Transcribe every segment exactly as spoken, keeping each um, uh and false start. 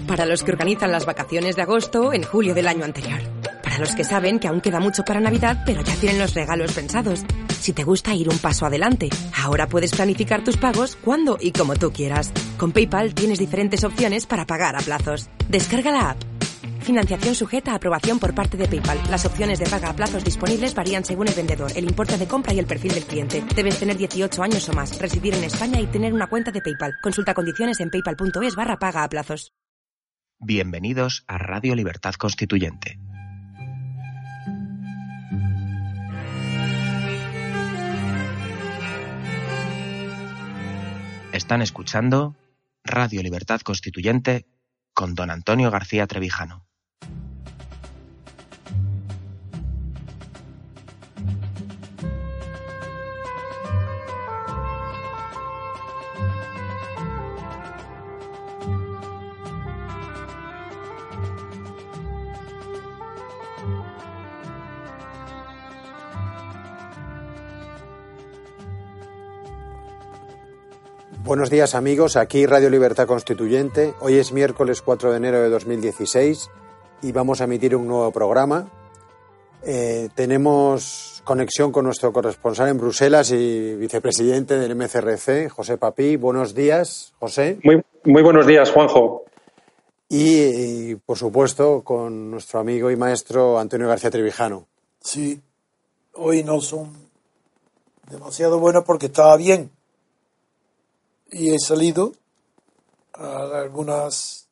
Para los que organizan las vacaciones de agosto en julio del año anterior. Para los que saben que aún queda mucho para Navidad, pero ya tienen los regalos pensados. Si te gusta ir un paso adelante, ahora puedes planificar tus pagos cuando y como tú quieras. Con PayPal tienes diferentes opciones para pagar a plazos. Descarga la app. Financiación sujeta a aprobación por parte de PayPal. Las opciones de paga a plazos disponibles varían según el vendedor, el importe de compra y el perfil del cliente. Debes tener dieciocho años o más, residir en España y tener una cuenta de PayPal. Consulta condiciones en paypal.es barra paga a plazos. Bienvenidos a Radio Libertad Constituyente. Están escuchando Radio Libertad Constituyente con don Antonio García Trevijano. Buenos días amigos, aquí Radio Libertad Constituyente. Hoy es miércoles cuatro de enero de dos mil dieciséis y vamos a emitir un nuevo programa. Eh, tenemos conexión con nuestro corresponsal en Bruselas y vicepresidente del M C R C, José Papí. Buenos días, José. Muy, muy buenos días, Juanjo. Y, y, por supuesto, con nuestro amigo y maestro Antonio García Trevijano. Sí, hoy no son demasiado buenos porque estaba bien. Y he salido a algunas,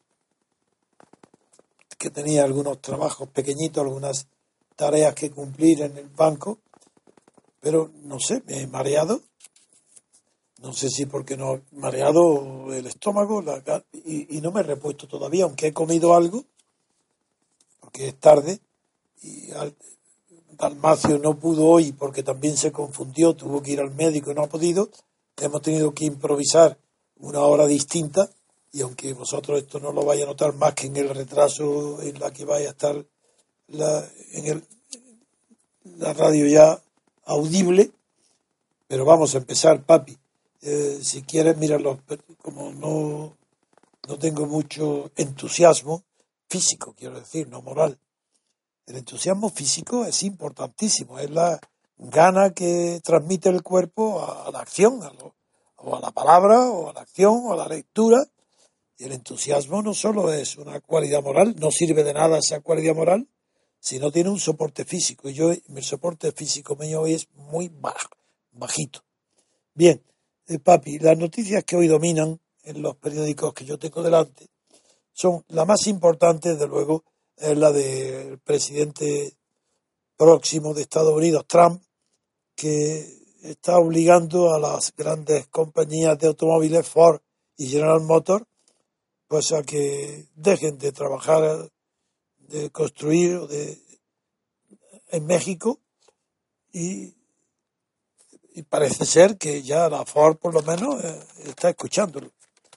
que tenía algunos trabajos pequeñitos, algunas tareas que cumplir en el banco, pero no sé, me he mareado, no sé si porque no he mareado el estómago la, y, y no me he repuesto todavía, aunque he comido algo, porque es tarde, y al, Dalmacio no pudo hoy porque también se confundió, tuvo que ir al médico y no ha podido. Hemos tenido que improvisar una hora distinta y aunque vosotros esto no lo vais a notar más que en el retraso en la que vaya a estar la, en el, la radio ya audible, pero vamos a empezar, papi. Eh, si quieres, mira, los, como no, no tengo mucho entusiasmo físico, quiero decir, no moral. El entusiasmo físico es importantísimo, es la gana que transmite el cuerpo a, a la acción, a lo, o a la palabra, o a la acción, o a la lectura. Y el entusiasmo no solo es una cualidad moral, no sirve de nada esa cualidad moral, sino tiene un soporte físico. Y yo, el soporte físico mío hoy es muy bajo, bajito. Bien, eh, papi, las noticias que hoy dominan en los periódicos que yo tengo delante son, la más importante, desde luego, es la del presidente próximo de Estados Unidos, Trump, que está obligando a las grandes compañías de automóviles, Ford y General Motors, pues a que dejen de trabajar, de construir de, en México y, y parece ser que ya la Ford por lo menos eh, está escuchándolo.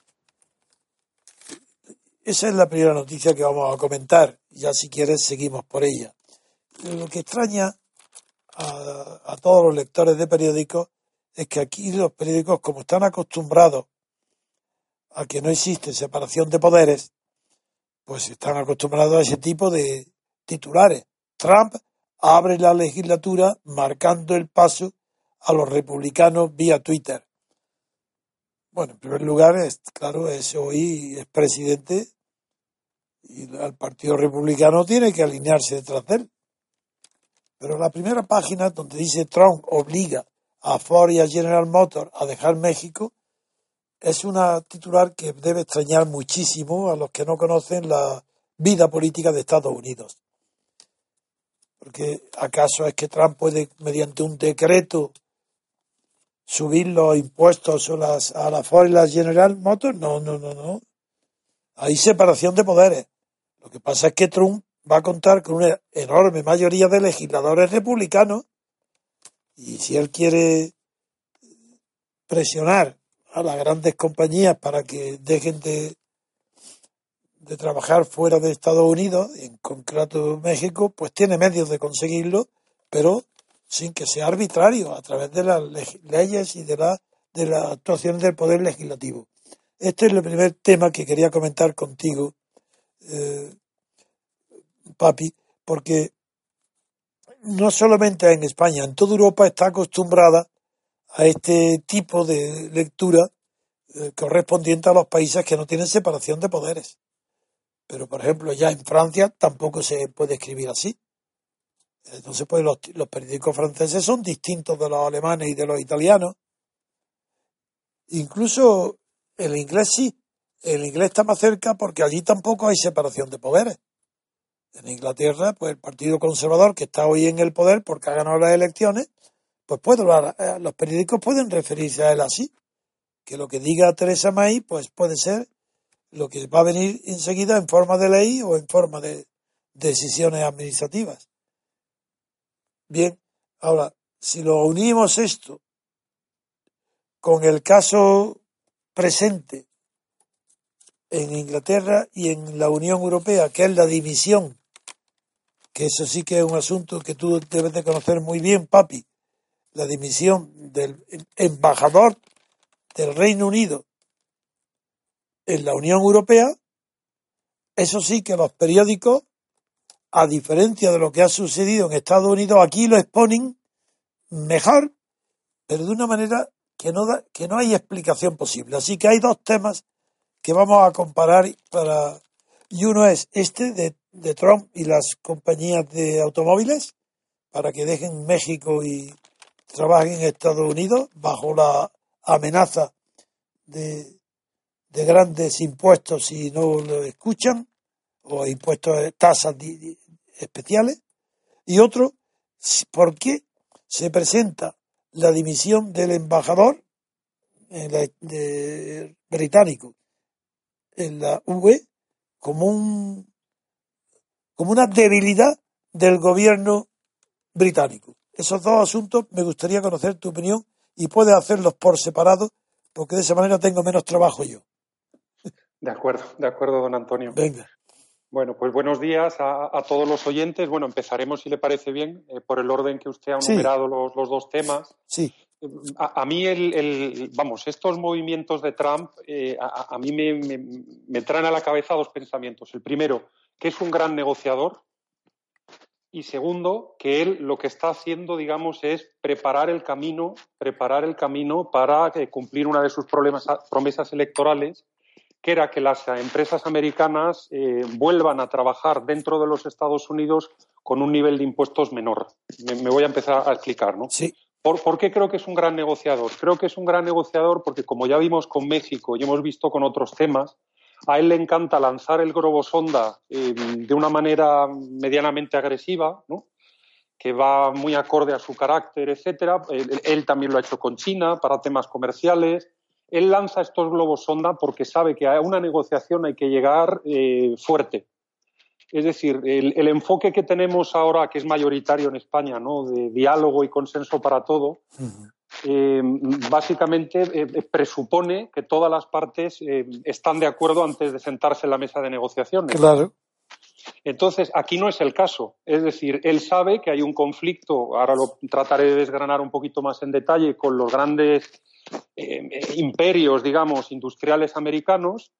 Esa es la primera noticia que vamos a comentar. Ya si quieres seguimos por ella. Lo que extraña a, a todos los lectores de periódicos es que aquí los periódicos, como están acostumbrados a que no existe separación de poderes, pues están acostumbrados a ese tipo de titulares. Trump abre la legislatura marcando el paso a los republicanos vía Twitter. Bueno, en primer lugar, es, claro, es hoy es presidente y el Partido Republicano tiene que alinearse detrás de él. Pero la primera página donde dice Trump obliga a Ford y a General Motors a dejar México es una titular que debe extrañar muchísimo a los que no conocen la vida política de Estados Unidos. Porque ¿acaso es que Trump puede, mediante un decreto, subir los impuestos a, las, a la Ford y la General Motors? No, no, no, no. Hay separación de poderes. Lo que pasa es que Trump va a contar con una enorme mayoría de legisladores republicanos y si él quiere presionar a las grandes compañías para que dejen de, de trabajar fuera de Estados Unidos, en concreto México, pues tiene medios de conseguirlo, pero sin que sea arbitrario, a través de las leyes y de, la, de las actuaciones del Poder Legislativo. Este es el primer tema que quería comentar contigo, eh, papi, porque no solamente en España, en toda Europa está acostumbrada a este tipo de lectura eh, correspondiente a los países que no tienen separación de poderes. Pero, por ejemplo, ya en Francia tampoco se puede escribir así. Entonces, pues los, los periódicos franceses son distintos de los alemanes y de los italianos. Incluso el inglés sí. El inglés está más cerca porque allí tampoco hay separación de poderes. En Inglaterra, pues el Partido Conservador, que está hoy en el poder porque ha ganado las elecciones, pues puede hablar, los periódicos pueden referirse a él así. Que lo que diga Theresa May, pues puede ser lo que va a venir enseguida en forma de ley o en forma de decisiones administrativas. Bien, ahora, si lo unimos esto con el caso presente en Inglaterra y en la Unión Europea, que es la división, que eso sí que es un asunto que tú debes de conocer muy bien, papi, la dimisión del embajador del Reino Unido en la Unión Europea, eso sí que los periódicos, a diferencia de lo que ha sucedido en Estados Unidos, aquí lo exponen mejor, pero de una manera que no da, que no hay explicación posible. Así que hay dos temas que vamos a comparar para, y uno es este de, de Trump y las compañías de automóviles para que dejen México y trabajen en Estados Unidos bajo la amenaza de, de grandes impuestos si no lo escuchan, o impuestos, tasas especiales. Y otro, ¿por qué se presenta la dimisión del embajador en la, de, británico en la U E como un como una debilidad del gobierno británico? Esos dos asuntos me gustaría conocer tu opinión y puedes hacerlos por separado porque de esa manera tengo menos trabajo yo. De acuerdo, de acuerdo, don Antonio. Venga. Bueno, pues buenos días a, a todos los oyentes. Bueno, empezaremos, si le parece bien, eh, por el orden que usted ha enumerado sí. los, los dos temas. Sí. A, a mí, el, el, vamos, estos movimientos de Trump, eh, a, a mí me, me, me traen a la cabeza dos pensamientos. El primero, que es un gran negociador. Y segundo, que él lo que está haciendo, digamos, es preparar el camino, preparar el camino para eh, cumplir una de sus problemas, promesas electorales, que era que las empresas americanas eh, vuelvan a trabajar dentro de los Estados Unidos con un nivel de impuestos menor. Me, me voy a empezar a explicar, ¿no? Sí. ¿Por, ¿Por qué creo que es un gran negociador? Creo que es un gran negociador porque, como ya vimos con México y hemos visto con otros temas, a él le encanta lanzar el globo sonda eh, de una manera medianamente agresiva, ¿no? Que va muy acorde a su carácter, etcétera. Él, él también lo ha hecho con China para temas comerciales. Él lanza estos globos sonda porque sabe que a una negociación hay que llegar eh, fuerte. Es decir, el, el enfoque que tenemos ahora, que es mayoritario en España, ¿no? De diálogo y consenso para todo, uh-huh. eh, básicamente eh, presupone que todas las partes eh, están de acuerdo antes de sentarse en la mesa de negociaciones. Claro. Entonces, aquí no es el caso. Es decir, él sabe que hay un conflicto, ahora lo trataré de desgranar un poquito más en detalle, con los grandes eh, imperios, digamos, industriales americanos,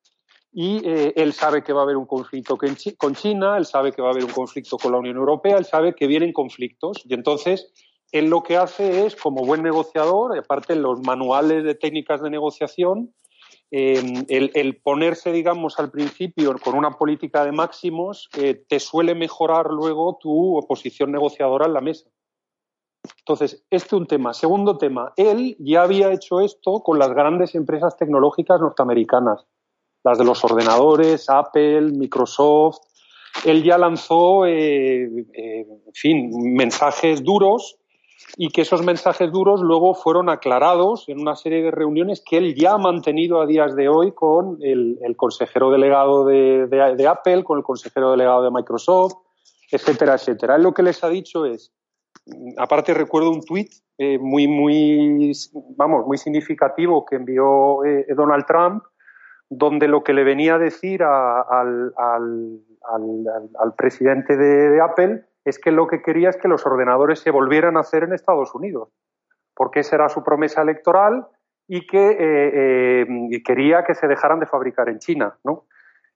y eh, él sabe que va a haber un conflicto con China, él sabe que va a haber un conflicto con la Unión Europea, él sabe que vienen conflictos, y entonces él lo que hace es, como buen negociador, aparte en los manuales de técnicas de negociación, eh, el, el ponerse, digamos, al principio con una política de máximos eh, te suele mejorar luego tu posición negociadora en la mesa. Entonces, este es un tema. Segundo tema, él ya había hecho esto con las grandes empresas tecnológicas norteamericanas, las de los ordenadores, Apple, Microsoft. Él ya lanzó, eh, eh, en fin, mensajes duros, y que esos mensajes duros luego fueron aclarados en una serie de reuniones que él ya ha mantenido a días de hoy con el, el consejero delegado de, de, de Apple, con el consejero delegado de Microsoft, etcétera, etcétera. Él lo que les ha dicho es, aparte recuerdo un tuit eh, muy, muy, vamos, muy significativo que envió eh, Donald Trump, donde lo que le venía a decir a, al, al, al, al presidente de, de Apple es que lo que quería es que los ordenadores se volvieran a hacer en Estados Unidos, porque esa era su promesa electoral y que eh, eh, quería que se dejaran de fabricar en China, ¿no?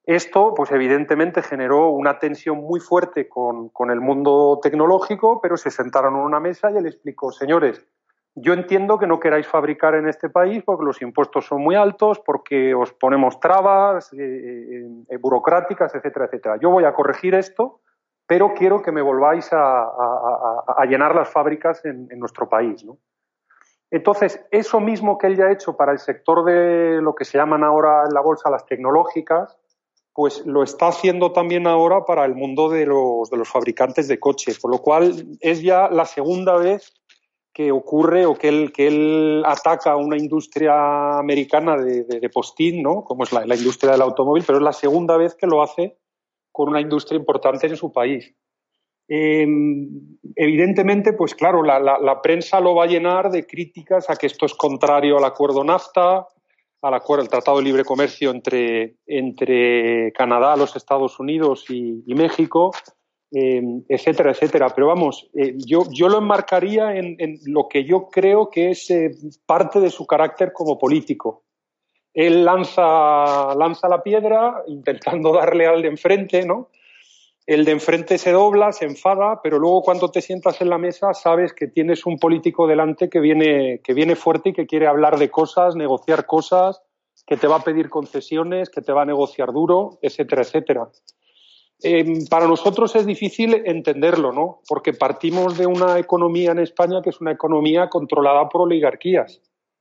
Esto, pues evidentemente generó una tensión muy fuerte con, con el mundo tecnológico, pero se sentaron en una mesa y él explicó, señores, yo entiendo que no queráis fabricar en este país porque los impuestos son muy altos, porque os ponemos trabas eh, eh, burocráticas, etcétera, etcétera. Yo voy a corregir esto, pero quiero que me volváis a, a, a, a llenar las fábricas en, en nuestro país, ¿no? Entonces, eso mismo que él ya ha hecho para el sector de lo que se llaman ahora en la bolsa las tecnológicas, pues lo está haciendo también ahora para el mundo de los, de los fabricantes de coches, con lo cual es ya la segunda vez que ocurre o que él, que él ataca a una industria americana de, de, de postín, ¿no? Como es la, la industria del automóvil, pero es la segunda vez que lo hace con una industria importante en su país. Eh, evidentemente, pues claro, la, la, la prensa lo va a llenar de críticas a que esto es contrario al acuerdo NAFTA, al acuerdo, el Tratado de Libre Comercio entre, entre Canadá, los Estados Unidos y, y México, eh, etcétera, etcétera. Pero vamos, eh, yo, yo lo enmarcaría en, en lo que yo creo que es eh, parte de su carácter como político. Él lanza, lanza la piedra intentando darle al de enfrente, ¿no? El de enfrente se dobla, se enfada, pero luego cuando te sientas en la mesa sabes que tienes un político delante que viene, que viene fuerte y que quiere hablar de cosas, negociar cosas, que te va a pedir concesiones, que te va a negociar duro, etcétera, etcétera. Eh, para nosotros es difícil entenderlo, ¿no? Porque partimos de una economía en España que es una economía controlada por oligarquías,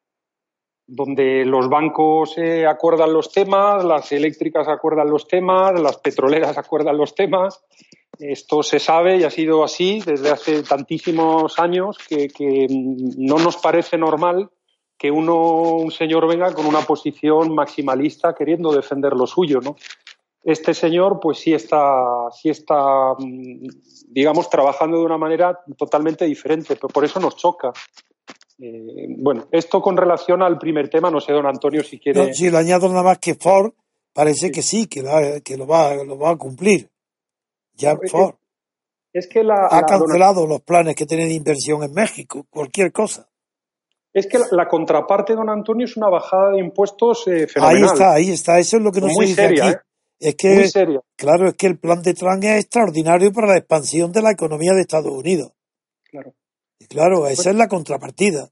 donde los bancos eh, acuerdan los temas, las eléctricas acuerdan los temas, las petroleras acuerdan los temas. Esto se sabe y ha sido así desde hace tantísimos años que, que no nos parece normal que uno, un señor venga con una posición maximalista queriendo defender lo suyo, ¿no? Este señor pues sí está, sí está, digamos, trabajando de una manera totalmente diferente, pero por eso nos choca. Eh, bueno, esto con relación al primer tema, no sé, don Antonio, si quiere... No, sí, le añado nada más que Ford parece sí. que sí, que, la, que lo, va, lo va a cumplir. Ya no, Ford es, es que la, ha la, cancelado don... los planes que tiene de inversión en México, cualquier cosa. Es que la, la contraparte, don Antonio, es una bajada de impuestos eh, fenomenal. Ahí está, ahí está, eso es lo que no muy se dice seria, aquí. ¿eh? Es que, muy seria. Claro, es que el plan de Trump es extraordinario para la expansión de la economía de Estados Unidos. Claro. Y claro, esa pues, es la contrapartida.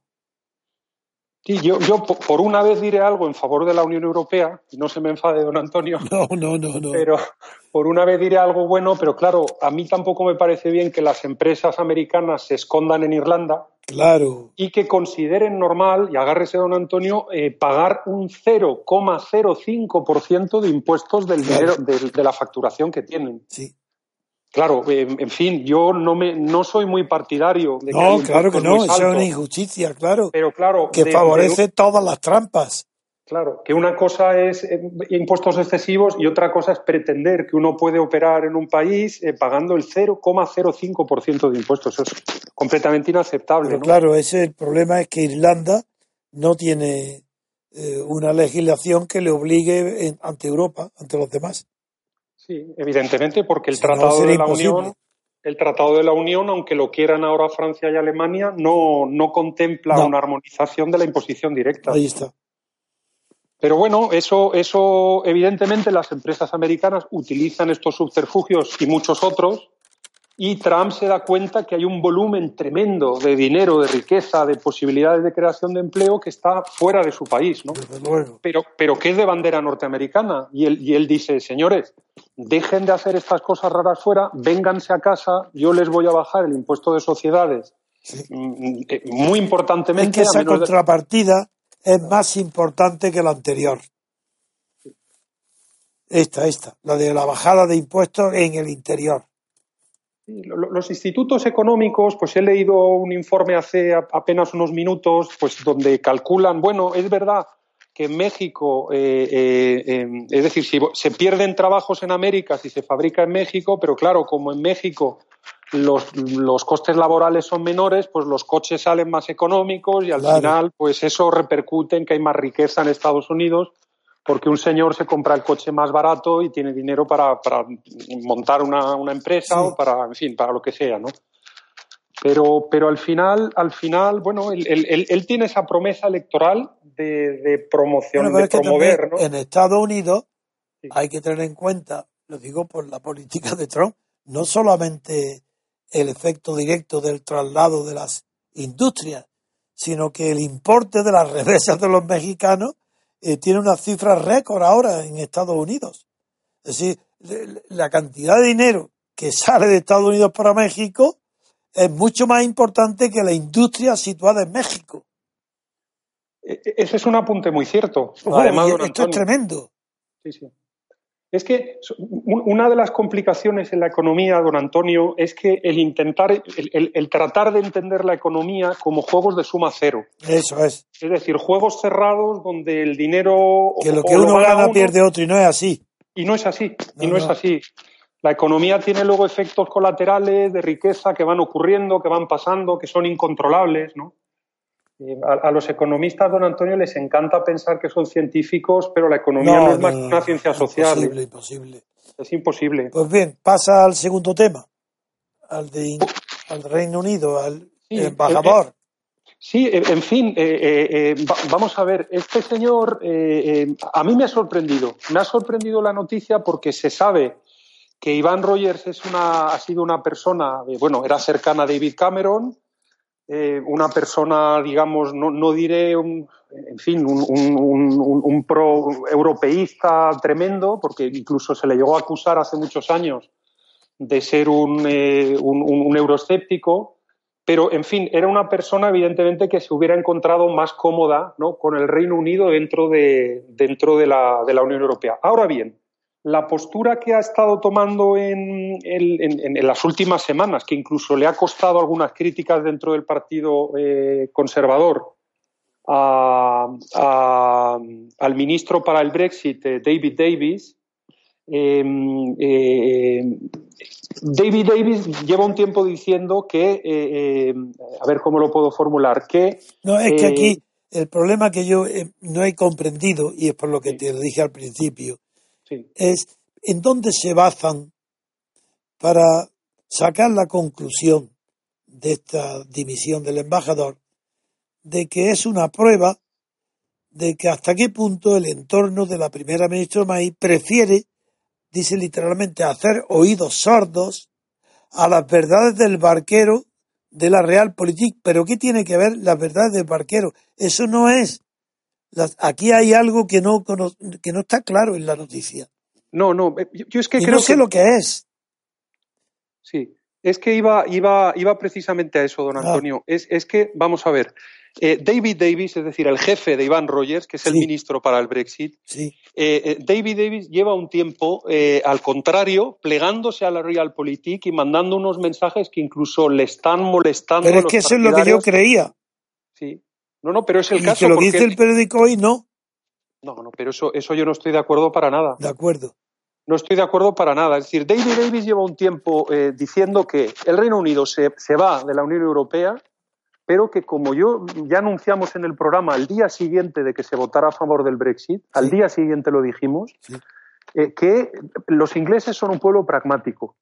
Sí, yo, yo por una vez diré algo en favor de la Unión Europea, y no se me enfade don Antonio. No, no, no, no. Pero por una vez diré algo bueno, pero claro, a mí tampoco me parece bien que las empresas americanas se escondan en Irlanda. Claro. Y que consideren normal, y agárrese don Antonio, eh, pagar un cero coma cero cinco por ciento de impuestos del claro. dinero, de, de la facturación que tienen. Sí. Claro, eh, en fin, yo no me no soy muy partidario de que no, hay claro que no, eso es una injusticia, claro. Pero claro, que de, favorece de, todas las trampas. Claro, que una cosa es eh, impuestos excesivos y otra cosa es pretender que uno puede operar en un país eh, pagando el cero coma cero cinco por ciento de impuestos. Eso es completamente inaceptable. Pero ¿no? claro, ese el problema es que Irlanda no tiene eh, una legislación que le obligue en, ante Europa, ante los demás. Sí, evidentemente, porque el si Tratado no, de la imposible. Unión, el Tratado de la Unión, aunque lo quieran ahora Francia y Alemania, no, no contempla no. una armonización de la imposición directa. Ahí está. Pero bueno, eso, eso evidentemente las empresas americanas utilizan estos subterfugios y muchos otros, y Trump se da cuenta que hay un volumen tremendo de dinero, de riqueza, de posibilidades de creación de empleo que está fuera de su país, ¿no? Desde luego. Pero, pero que es de bandera norteamericana. Y él, y él dice, señores, dejen de hacer estas cosas raras fuera, vénganse a casa, yo les voy a bajar el impuesto de sociedades. Sí. Muy importantemente. Es que esa a menos contrapartida de... es más importante que la anterior. Esta, esta, la de la bajada de impuestos en el interior. Los institutos económicos, pues he leído un informe hace apenas unos minutos, pues donde calculan, bueno, es verdad que en México, eh, eh, eh, es decir, si se pierden trabajos en América si se fabrica en México, pero claro, como en México los, los costes laborales son menores, pues los coches salen más económicos y al claro. final, pues eso repercute en que hay más riqueza en Estados Unidos, porque un señor se compra el coche más barato y tiene dinero para, para montar una, una empresa sí. o para, en fin, para lo que sea, ¿no? Pero, pero al final, al final, bueno, él, él, él tiene esa promesa electoral de, de promoción, bueno, de es que promover, ¿no? En Estados Unidos sí. Hay que tener en cuenta, lo digo por la política de Trump, no solamente el efecto directo del traslado de las industrias, sino que el importe de las remesas de los mexicanos eh, tiene una cifra récord ahora en Estados Unidos. Es decir, la cantidad de dinero que sale de Estados Unidos para México es mucho más importante que la industria situada en México. Ese es un apunte muy cierto. Oh, Además, esto Antonio, es tremendo. Sí, sí. Es que una de las complicaciones en la economía, don Antonio, es que el intentar, el, el, el tratar de entender la economía como juegos de suma cero. Eso es. Es decir, juegos cerrados donde el dinero... Que lo que uno lo gana uno, pierde otro, y no es así. Y no es así, no, y no, no es así. La economía tiene luego efectos colaterales de riqueza que van ocurriendo, que van pasando, que son incontrolables, ¿no? A, a los economistas, don Antonio, les encanta pensar que son científicos, pero la economía no, no es más que no, una ciencia social. Imposible, imposible. Es imposible. Pues bien, pasa al segundo tema, al de al Reino Unido, al sí, embajador. Eh, eh, sí, en fin, eh, eh, va, vamos a ver, este señor, eh, eh, a mí me ha sorprendido. Me ha sorprendido la noticia porque se sabe que Iván Rogers es una, ha sido una persona, eh, bueno, era cercana a David Cameron, Eh, una persona, digamos, no, no diré, un, en fin, un, un, un, un pro-europeísta tremendo, porque incluso se le llegó a acusar hace muchos años de ser un, eh, un, un euroescéptico, pero, en fin, era una persona, evidentemente, que se hubiera encontrado más cómoda, ¿no?, con el Reino Unido dentro de, dentro de, la, de la Unión Europea. Ahora bien, la postura que ha estado tomando en, en, en las últimas semanas, que incluso le ha costado algunas críticas dentro del Partido eh, Conservador a, a, al ministro para el Brexit, eh, David Davis, eh, eh, David Davis lleva un tiempo diciendo que, eh, eh, a ver cómo lo puedo formular, que... No, es que eh, aquí el problema que yo eh, no he comprendido, y es por lo que sí. te lo dije al principio, sí. es en dónde se basan para sacar la conclusión de esta dimisión del embajador de que es una prueba de que hasta qué punto el entorno de la primera ministra May prefiere, dice literalmente, hacer oídos sordos a las verdades del barquero de la Realpolitik. ¿Pero qué tiene que ver las verdades del barquero? Eso no es. Las, aquí hay algo que no, que no está claro en la noticia. No, no, yo es que y creo no sé que... lo que es. Sí, es que iba, iba, iba precisamente a eso, don Antonio. Ah. Es, es que, vamos a ver, eh, David Davis, es decir, el jefe de Iván Rogers, que es el sí. ministro para el Brexit, sí. eh, eh, David Davis lleva un tiempo, eh, al contrario, plegándose a la Realpolitik y mandando unos mensajes que incluso le están molestando. Pero es a los que eso es lo que yo creía. Sí. No, no, pero es el y caso. que lo porque... que dice el periódico hoy, no. No, no, pero eso, eso yo no estoy de acuerdo para nada. De acuerdo. No estoy de acuerdo para nada. Es decir, David Davis lleva un tiempo eh, diciendo que el Reino Unido se, se va de la Unión Europea, pero que, como yo ya anunciamos en el programa al día siguiente de que se votara a favor del Brexit, sí. al día siguiente lo dijimos, sí. eh, que los ingleses son un pueblo pragmático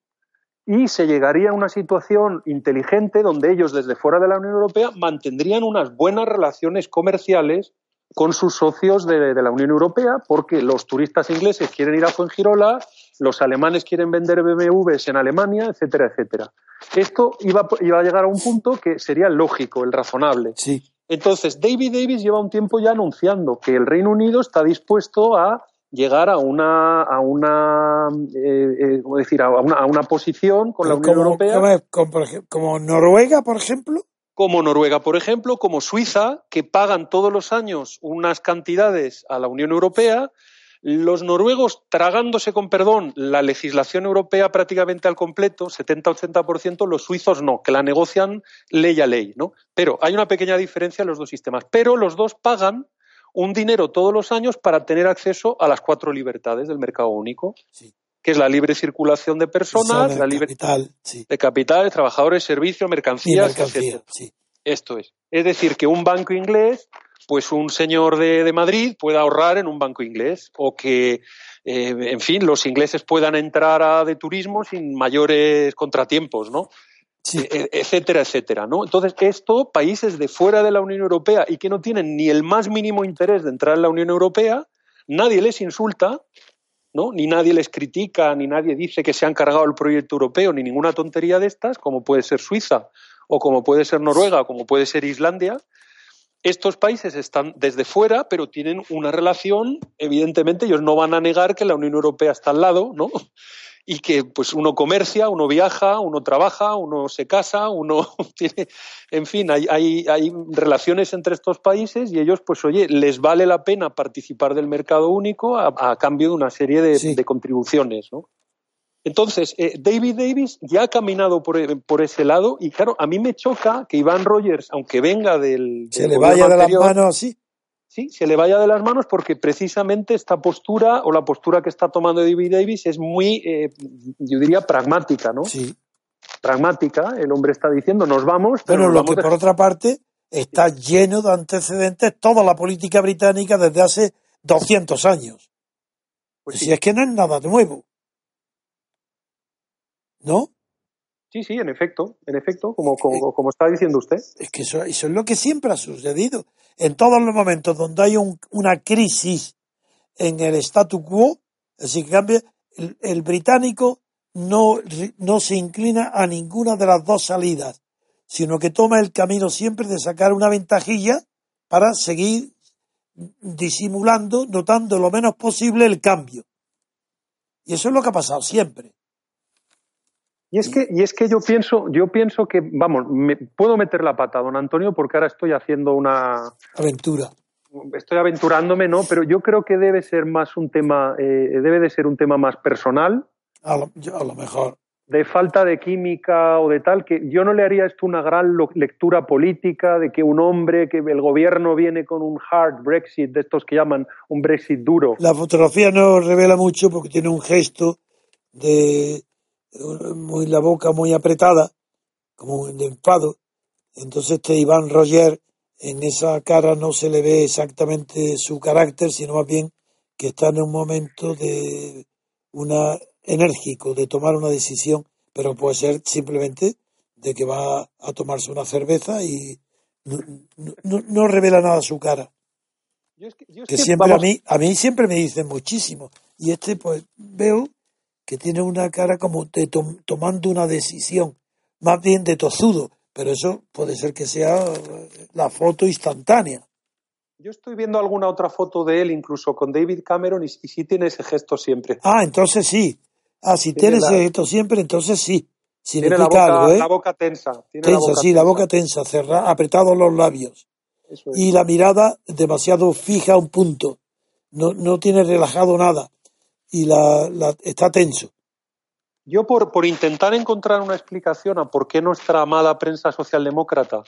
y se llegaría a una situación inteligente donde ellos, desde fuera de la Unión Europea, mantendrían unas buenas relaciones comerciales con sus socios de, de la Unión Europea, porque los turistas ingleses quieren ir a Fuengirola, los alemanes quieren vender B M Ws en Alemania, etcétera, etcétera. Esto iba, iba a llegar a un punto que sería el lógico, el razonable. Sí. Entonces, David Davis lleva un tiempo ya anunciando que el Reino Unido está dispuesto a llegar a una, a una, eh, eh, ¿cómo decir? A una, a una posición con la Unión como, Europea. Como, como, como Noruega, por ejemplo. Como Noruega, por ejemplo, como Suiza, que pagan todos los años unas cantidades a la Unión Europea, los noruegos tragándose con perdón la legislación europea prácticamente al completo, setenta a ochenta por ciento, los suizos no, que la negocian ley a ley, ¿no? Pero hay una pequeña diferencia en los dos sistemas, pero los dos pagan un dinero todos los años para tener acceso a las cuatro libertades del mercado único. Sí. Que es la libre circulación de personas, la libre capital, sí. de capitales, trabajadores, servicios, mercancías, mercancía, etcétera. Sí. Esto es. Es decir, que un banco inglés, pues un señor de, de Madrid pueda ahorrar en un banco inglés, o que, eh, en fin, los ingleses puedan entrar a, de turismo sin mayores contratiempos, ¿no? Sí. E, etcétera, etcétera, ¿no? Entonces, esto, países de fuera de la Unión Europea y que no tienen ni el más mínimo interés de entrar en la Unión Europea, nadie les insulta, ¿no? Ni nadie les critica, ni nadie dice que se han cargado el proyecto europeo, ni ninguna tontería de estas, como puede ser Suiza, o como puede ser Noruega, o como puede ser Islandia. Estos países están desde fuera, pero tienen una relación, evidentemente, ellos no van a negar que la Unión Europea está al lado, ¿no? Y que pues uno comercia, uno viaja, uno trabaja, uno se casa, uno tiene, en fin, hay, hay, hay relaciones entre estos países y ellos, pues oye, les vale la pena participar del mercado único a, a cambio de una serie de, sí. de contribuciones, ¿no? Entonces, eh, David Davis ya ha caminado por, por ese lado y claro, a mí me choca que Iván Rogers, aunque venga del... Se del le vaya de las manos así. Sí, se le vaya de las manos porque precisamente esta postura o la postura que está tomando David Davis es muy, eh, yo diría, pragmática, ¿no? Sí. Pragmática, el hombre está diciendo, nos vamos... Pero bueno, nos lo vamos que por otra parte está lleno de antecedentes toda la política británica desde hace doscientos años. Pues si sí. Es que no es nada nuevo. ¿No? Sí, sí, en efecto, en efecto, como, como, como está diciendo usted. Es que eso, eso es lo que siempre ha sucedido. En todos los momentos donde hay un, una crisis en el statu quo, así que cambia, el, el británico no, no se inclina a ninguna de las dos salidas, sino que toma el camino siempre de sacar una ventajilla para seguir disimulando, notando lo menos posible el cambio. Y eso es lo que ha pasado siempre. Y es que, y es que yo pienso, yo pienso que, vamos, me, puedo meter la pata, don Antonio, porque ahora estoy haciendo una aventura. Estoy aventurándome, ¿no? Pero yo creo que debe ser más un tema, eh, debe de ser un tema más personal. A lo, a lo mejor. De falta de química o de tal, que yo no le haría esto una gran lectura política de que un hombre, que el gobierno viene con un hard Brexit, de estos que llaman un Brexit duro. La fotografía no revela mucho porque tiene un gesto de muy la boca muy apretada, como de enfado. Entonces este Iván Rogers, en esa cara no se le ve exactamente su carácter, sino más bien que está en un momento de una enérgico, de tomar una decisión, pero puede ser simplemente de que va a tomarse una cerveza y no, no, no revela nada su cara. Yo es que, yo es que, que siempre vamos... a mí a mí siempre me dicen muchísimo, y este pues veo que tiene una cara como de to- tomando una decisión, más bien de tozudo, pero eso puede ser que sea la foto instantánea. Yo estoy viendo alguna otra foto de él, incluso con David Cameron, y, y sí tiene ese gesto siempre. Ah, entonces sí. Ah, si tiene, tiene la... ese gesto siempre, entonces sí. Tiene la boca, algo, ¿eh? la boca tensa. Tiene tensa, la boca sí, tensa. la boca tensa, cerrada, apretados los labios. Eso es. Y la mirada demasiado fija a un punto. No, no tiene relajado nada. Y la, la está tenso. Yo por, por intentar encontrar una explicación a por qué nuestra amada prensa socialdemócrata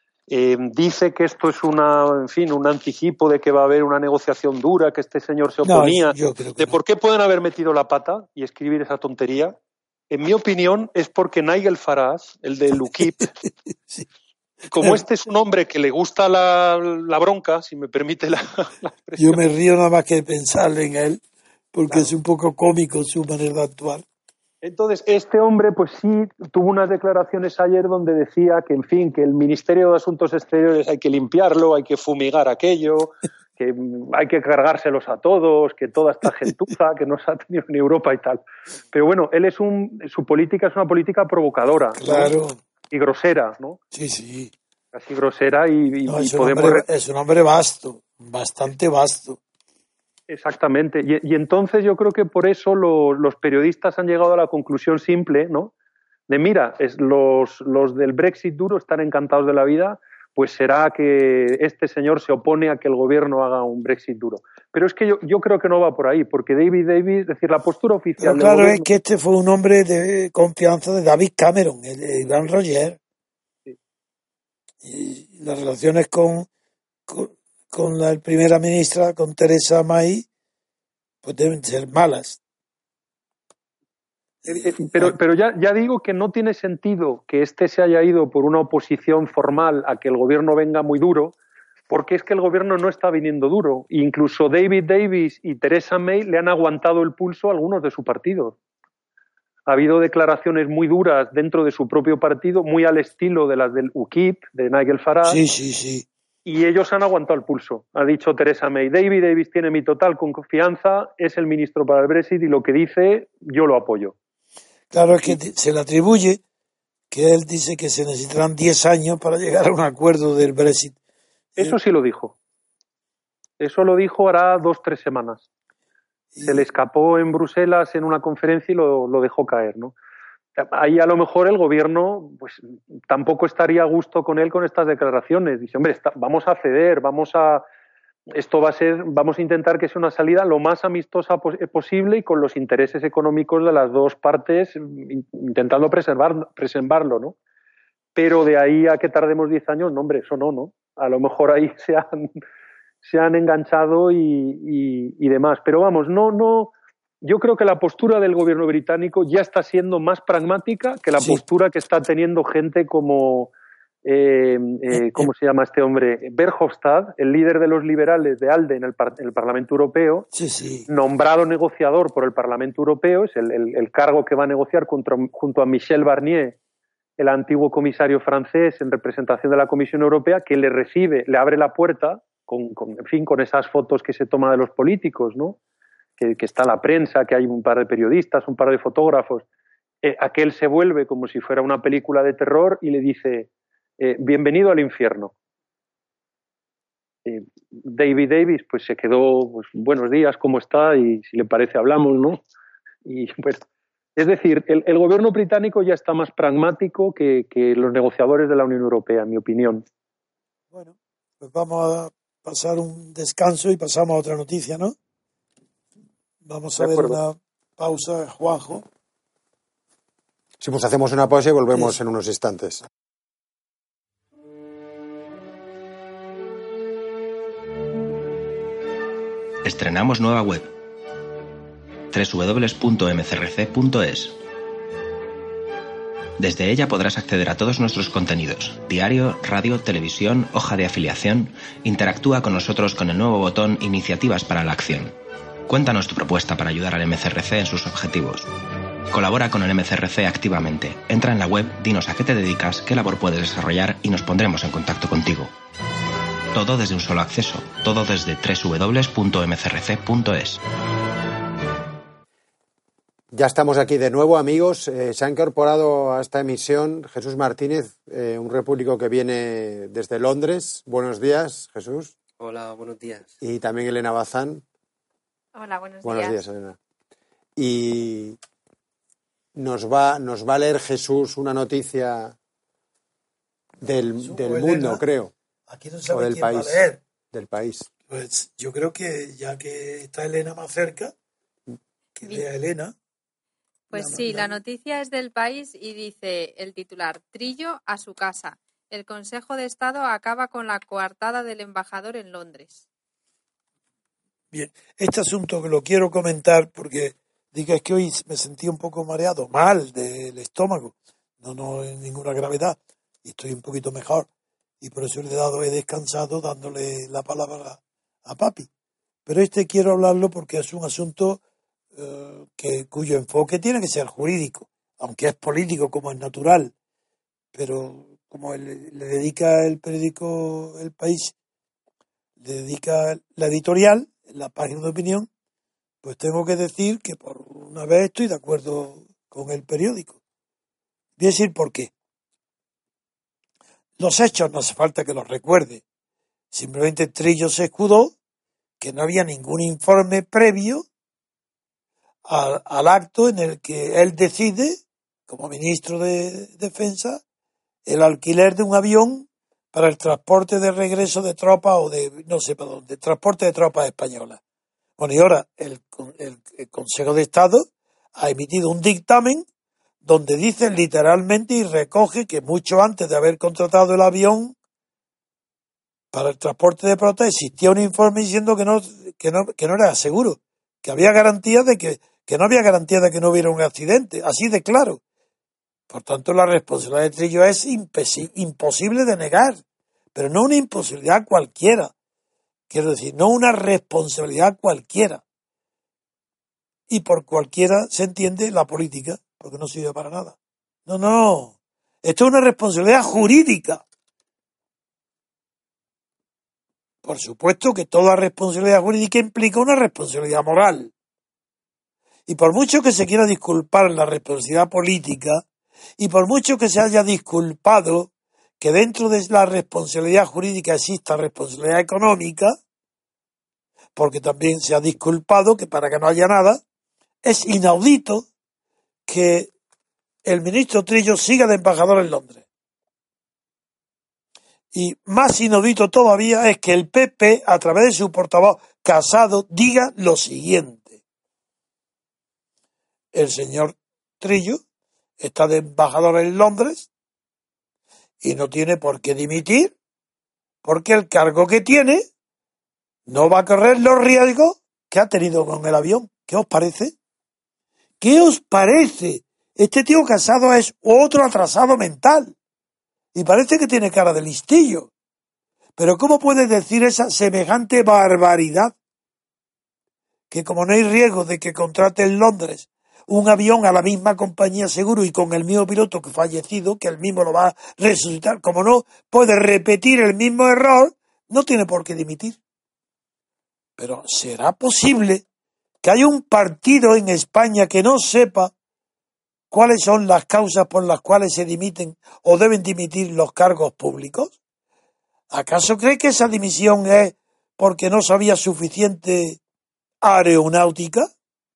eh, dice que esto es una, en fin, un anticipo de que va a haber una negociación dura, que este señor se oponía, no, yo creo que de no. por qué pueden haber metido la pata y escribir esa tontería, en mi opinión es porque Nigel Farage, el del U K I P, sí. como este es un hombre que le gusta la, la bronca, si me permite la, la expresión. Yo me río nada más que pensar en él, porque claro. Es un poco cómico su manera de actuar. Entonces, este hombre, pues sí, tuvo unas declaraciones ayer donde decía que, en fin, que el Ministerio de Asuntos Exteriores hay que limpiarlo, hay que fumigar aquello, que hay que cargárselos a todos, que toda esta gentuza que no se ha tenido en Europa y tal. Pero bueno, él es un, su política es una política provocadora, claro, ¿no? Y grosera, ¿no? Sí, sí. Casi grosera y, y, no, es, y un podemos... hombre, es un hombre vasto, bastante vasto. Exactamente. Y, y entonces yo creo que por eso lo, los periodistas han llegado a la conclusión simple, ¿no? De mira, es los, los del Brexit duro están encantados de la vida, pues será que este señor se opone a que el gobierno haga un Brexit duro. Pero es que yo, yo creo que no va por ahí, porque David Davis, es decir, la postura oficial... Pero claro, del gobierno... es que este fue un hombre de confianza de David Cameron, el, el Iván Rogers. Sí. Y las relaciones con, con, con la primera ministra, con Theresa May, pues deben ser malas. Pero, pero ya, ya digo que no tiene sentido que este se haya ido por una oposición formal a que el gobierno venga muy duro, porque es que el gobierno no está viniendo duro. Incluso David Davis y Theresa May le han aguantado el pulso a algunos de su partido. Ha habido declaraciones muy duras dentro de su propio partido, muy al estilo de las del U K I P, de Nigel Farage. Sí, sí, sí. y ellos han aguantado el pulso. Ha dicho Theresa May, David Davis tiene mi total confianza, es el ministro para el Brexit y lo que dice yo lo apoyo. Claro, es que se le atribuye que él dice que se necesitarán diez años para llegar a un acuerdo del Brexit. Eso sí lo dijo. Eso lo dijo hará dos, tres semanas. Se le escapó en Bruselas en una conferencia y lo, lo dejó caer, ¿no? Ahí a lo mejor el gobierno pues tampoco estaría a gusto con él con estas declaraciones. Dice, hombre, está, vamos a ceder, vamos a esto va a ser, vamos a intentar que sea una salida lo más amistosa pos- posible y con los intereses económicos de las dos partes intentando preservar, preservarlo, ¿no? Pero de ahí a que tardemos diez años, no, hombre, eso no, ¿no? A lo mejor ahí se han, se han enganchado y, y, y demás. Pero vamos, no, no. Yo creo que la postura del gobierno británico ya está siendo más pragmática que la sí. postura que está teniendo gente como, eh, eh, ¿cómo se llama este hombre? Verhofstadt, el líder de los liberales de ALDE en el, par- en el Parlamento Europeo, sí, sí. nombrado negociador por el Parlamento Europeo, es el, el, el cargo que va a negociar contra, junto a Michel Barnier, el antiguo comisario francés en representación de la Comisión Europea, que le recibe, le abre la puerta, con, con, en fin, con esas fotos que se toma de los políticos, ¿no? Que, que está la prensa, que hay un par de periodistas, un par de fotógrafos. Eh, aquel se vuelve como si fuera una película de terror y le dice, eh, bienvenido al infierno. Eh, David Davis pues se quedó, pues, buenos días, ¿cómo está? Y si le parece hablamos, ¿no? Y pues, es decir, el, el gobierno británico ya está más pragmático que, que los negociadores de la Unión Europea, en mi opinión. Bueno, pues vamos a pasar un descanso y pasamos a otra noticia, ¿no? Vamos a ver una pausa, Juanjo. Sí, pues hacemos una pausa y volvemos sí. en unos instantes. Estrenamos nueva web. doble u doble u doble u punto m c r c punto e s. Desde ella podrás acceder a todos nuestros contenidos, diario, radio, televisión, hoja de afiliación. Interactúa con nosotros con el nuevo botón Iniciativas para la Acción. Cuéntanos tu propuesta para ayudar al M C R C en sus objetivos. Colabora con el M C R C activamente. Entra en la web, dinos a qué te dedicas, qué labor puedes desarrollar y nos pondremos en contacto contigo. Todo desde un solo acceso. Todo desde doble u doble u doble u punto m c r c punto e s. Ya estamos aquí de nuevo, amigos. Eh, se ha incorporado a esta emisión Jesús Martínez, eh, un repúblico que viene desde Londres. Buenos días, Jesús. Hola, buenos días. Y también Elena Bazán. Hola, buenos, buenos días. días, Elena. Y nos va, nos va a leer Jesús una noticia del, Jesús, del Elena, mundo, creo. Aquí no sabe o del quién país. va a leer. Del país. Pues yo creo que ya que está Elena más cerca, que lea Elena. Pues sí, la noticia es del País y dice el titular: Trillo a su casa. El Consejo de Estado acaba con la coartada del embajador en Londres. Bien, este asunto que lo quiero comentar porque diga es que hoy me sentí un poco mareado, mal del estómago, no, no es ninguna gravedad, y estoy un poquito mejor, y por eso le he dado, he descansado dándole la palabra a Papi. Pero este quiero hablarlo porque es un asunto eh, que cuyo enfoque tiene que ser jurídico, aunque es político como es natural, pero como él, le dedica el periódico El País, le dedica la editorial, la página de opinión, pues tengo que decir que por una vez estoy de acuerdo con el periódico. Voy a decir por qué. Los hechos no hace falta que los recuerde. Simplemente Trillo se escudó que no había ningún informe previo al, al acto en el que él decide, como ministro de Defensa, el alquiler de un avión para el transporte de regreso de tropas o de, no sé para dónde, transporte de tropas españolas. Bueno, y ahora el, el, el Consejo de Estado ha emitido un dictamen donde dice literalmente y recoge que mucho antes de haber contratado el avión para el transporte de prota existía un informe diciendo que no, que no, que no era seguro, que había garantía de que, que no había garantía de que no hubiera un accidente, así de claro. Por tanto, la responsabilidad de Trillo es impesi- imposible de negar, pero no una imposibilidad cualquiera. Quiero decir, no una responsabilidad cualquiera. Y por cualquiera se entiende la política, porque no sirve para nada. No, no. Esto es una responsabilidad jurídica. Por supuesto que toda responsabilidad jurídica implica una responsabilidad moral. Y por mucho que se quiera disculpar la responsabilidad política, y por mucho que se haya disculpado que dentro de la responsabilidad jurídica exista responsabilidad económica, porque también se ha disculpado que para que no haya nada, es inaudito que el ministro Trillo siga de embajador en Londres. Y más inaudito todavía es que el P P, a través de su portavoz Casado, diga lo siguiente. El señor Trillo está de embajador en Londres y no tiene por qué dimitir, porque el cargo que tiene no va a correr los riesgos que ha tenido con el avión. ¿Qué os parece? ¿Qué os parece? Este tío Casado es otro atrasado mental. Y parece que tiene cara de listillo. Pero ¿cómo puede decir esa semejante barbaridad? Que como no hay riesgo de que contrate en Londres un avión a la misma compañía seguro y con el mismo piloto que fallecido, que el mismo lo va a resucitar, como no puede repetir el mismo error, no tiene por qué dimitir. Pero ¿será posible que haya un partido en España que no sepa cuáles son las causas por las cuales se dimiten o deben dimitir los cargos públicos? ¿Acaso cree que esa dimisión es porque no sabía suficiente aeronáutica?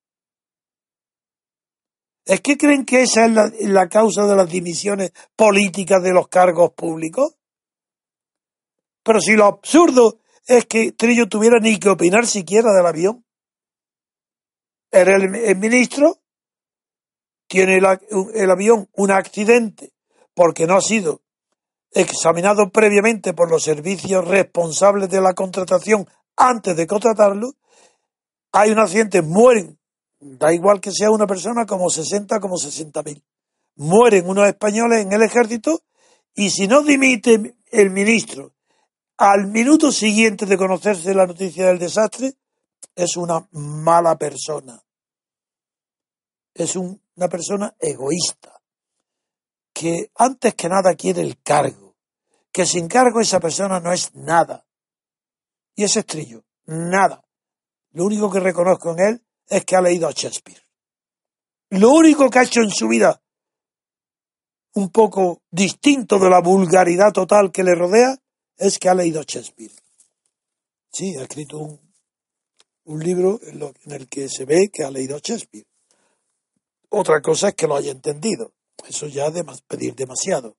¿Es que creen que esa es la, la causa de las dimisiones políticas de los cargos públicos? Pero si lo absurdo es que Trillo tuviera ni que opinar siquiera del avión. Era el, el ministro, tiene el, el avión un accidente porque no ha sido examinado previamente por los servicios responsables de la contratación antes de contratarlo. Hay un accidente, mueren, da igual que sea una persona como sesenta, como sesenta mil. Mueren unos españoles en el ejército y si no dimite el ministro al minuto siguiente de conocerse la noticia del desastre, es una mala persona. Es un, una persona egoísta, que antes que nada quiere el cargo, que sin cargo esa persona no es nada. Y ese es Trillo, nada. Lo único que reconozco en él es que ha leído a Shakespeare. Lo único que ha hecho en su vida, un poco distinto de la vulgaridad total que le rodea, es que ha leído a Shakespeare. Sí, ha escrito un, un libro en, lo, en el que se ve que ha leído a Shakespeare. Otra cosa es que lo haya entendido. Eso ya es de pedir demasiado.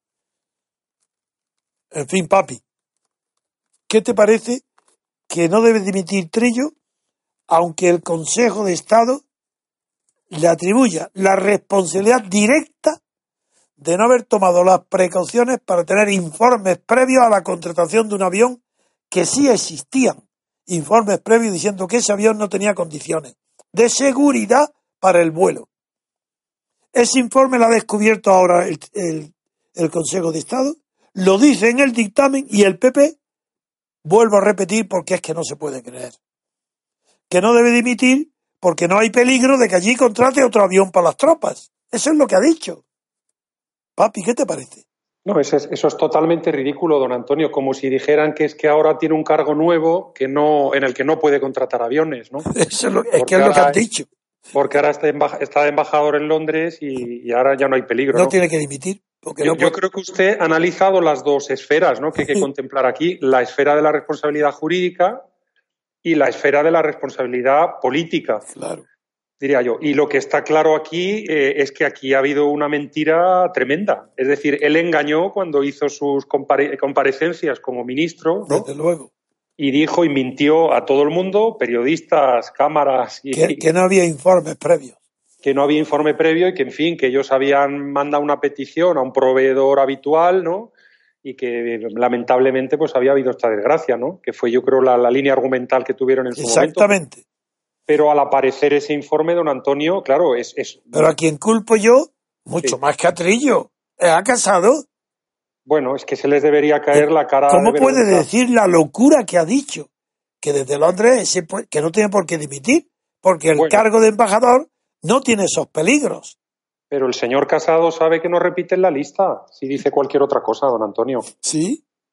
En fin, papi, ¿qué te parece que no debe dimitir Trillo, aunque el Consejo de Estado le atribuya la responsabilidad directa de no haber tomado las precauciones para tener informes previos a la contratación de un avión, que sí existían informes previos diciendo que ese avión no tenía condiciones de seguridad para el vuelo? Ese informe lo ha descubierto ahora el, el, el Consejo de Estado, lo dice en el dictamen y el P P, vuelvo a repetir porque es que no se puede creer, que no debe dimitir porque no hay peligro de que allí contrate otro avión para las tropas. Eso es lo que ha dicho. Papi, ¿qué te parece? No, eso es, eso es totalmente ridículo, don Antonio, como si dijeran que es que ahora tiene un cargo nuevo que no, en el que no puede contratar aviones, ¿no? Eso es, lo, es que es lo que han dicho. Porque ahora está, emba, está de embajador en Londres y, y ahora ya no hay peligro, ¿no? No tiene que dimitir. Porque yo, no puede... yo creo que usted ha analizado las dos esferas, ¿no?, que hay que contemplar aquí, la esfera de la responsabilidad jurídica y la esfera de la responsabilidad política. Claro. Diría yo. Y lo que está claro aquí eh, es que aquí ha habido una mentira tremenda. Es decir, él engañó cuando hizo sus compare- comparecencias como ministro, ¿no? Desde luego. Y dijo y mintió a todo el mundo, periodistas, cámaras... Y, que, que no había informes previos. Que no había informe previo y que, en fin, que ellos habían mandado una petición a un proveedor habitual, ¿no? Y que, lamentablemente, pues había habido esta desgracia, ¿no? Que fue, yo creo, la, la línea argumental que tuvieron en su momento. Exactamente. Pero al aparecer ese informe, don Antonio, claro, es... es... Pero a quien culpo yo, mucho sí. más que a Trillo. ¿Ha Casado? Bueno, es que se les debería caer la cara... ¿Cómo de puede decir la locura que ha dicho? Que desde Londres, se puede, que no tiene por qué dimitir, porque el bueno. cargo de embajador no tiene esos peligros. Pero el señor Casado sabe que no repite en la lista si dice cualquier otra cosa, don Antonio. Sí.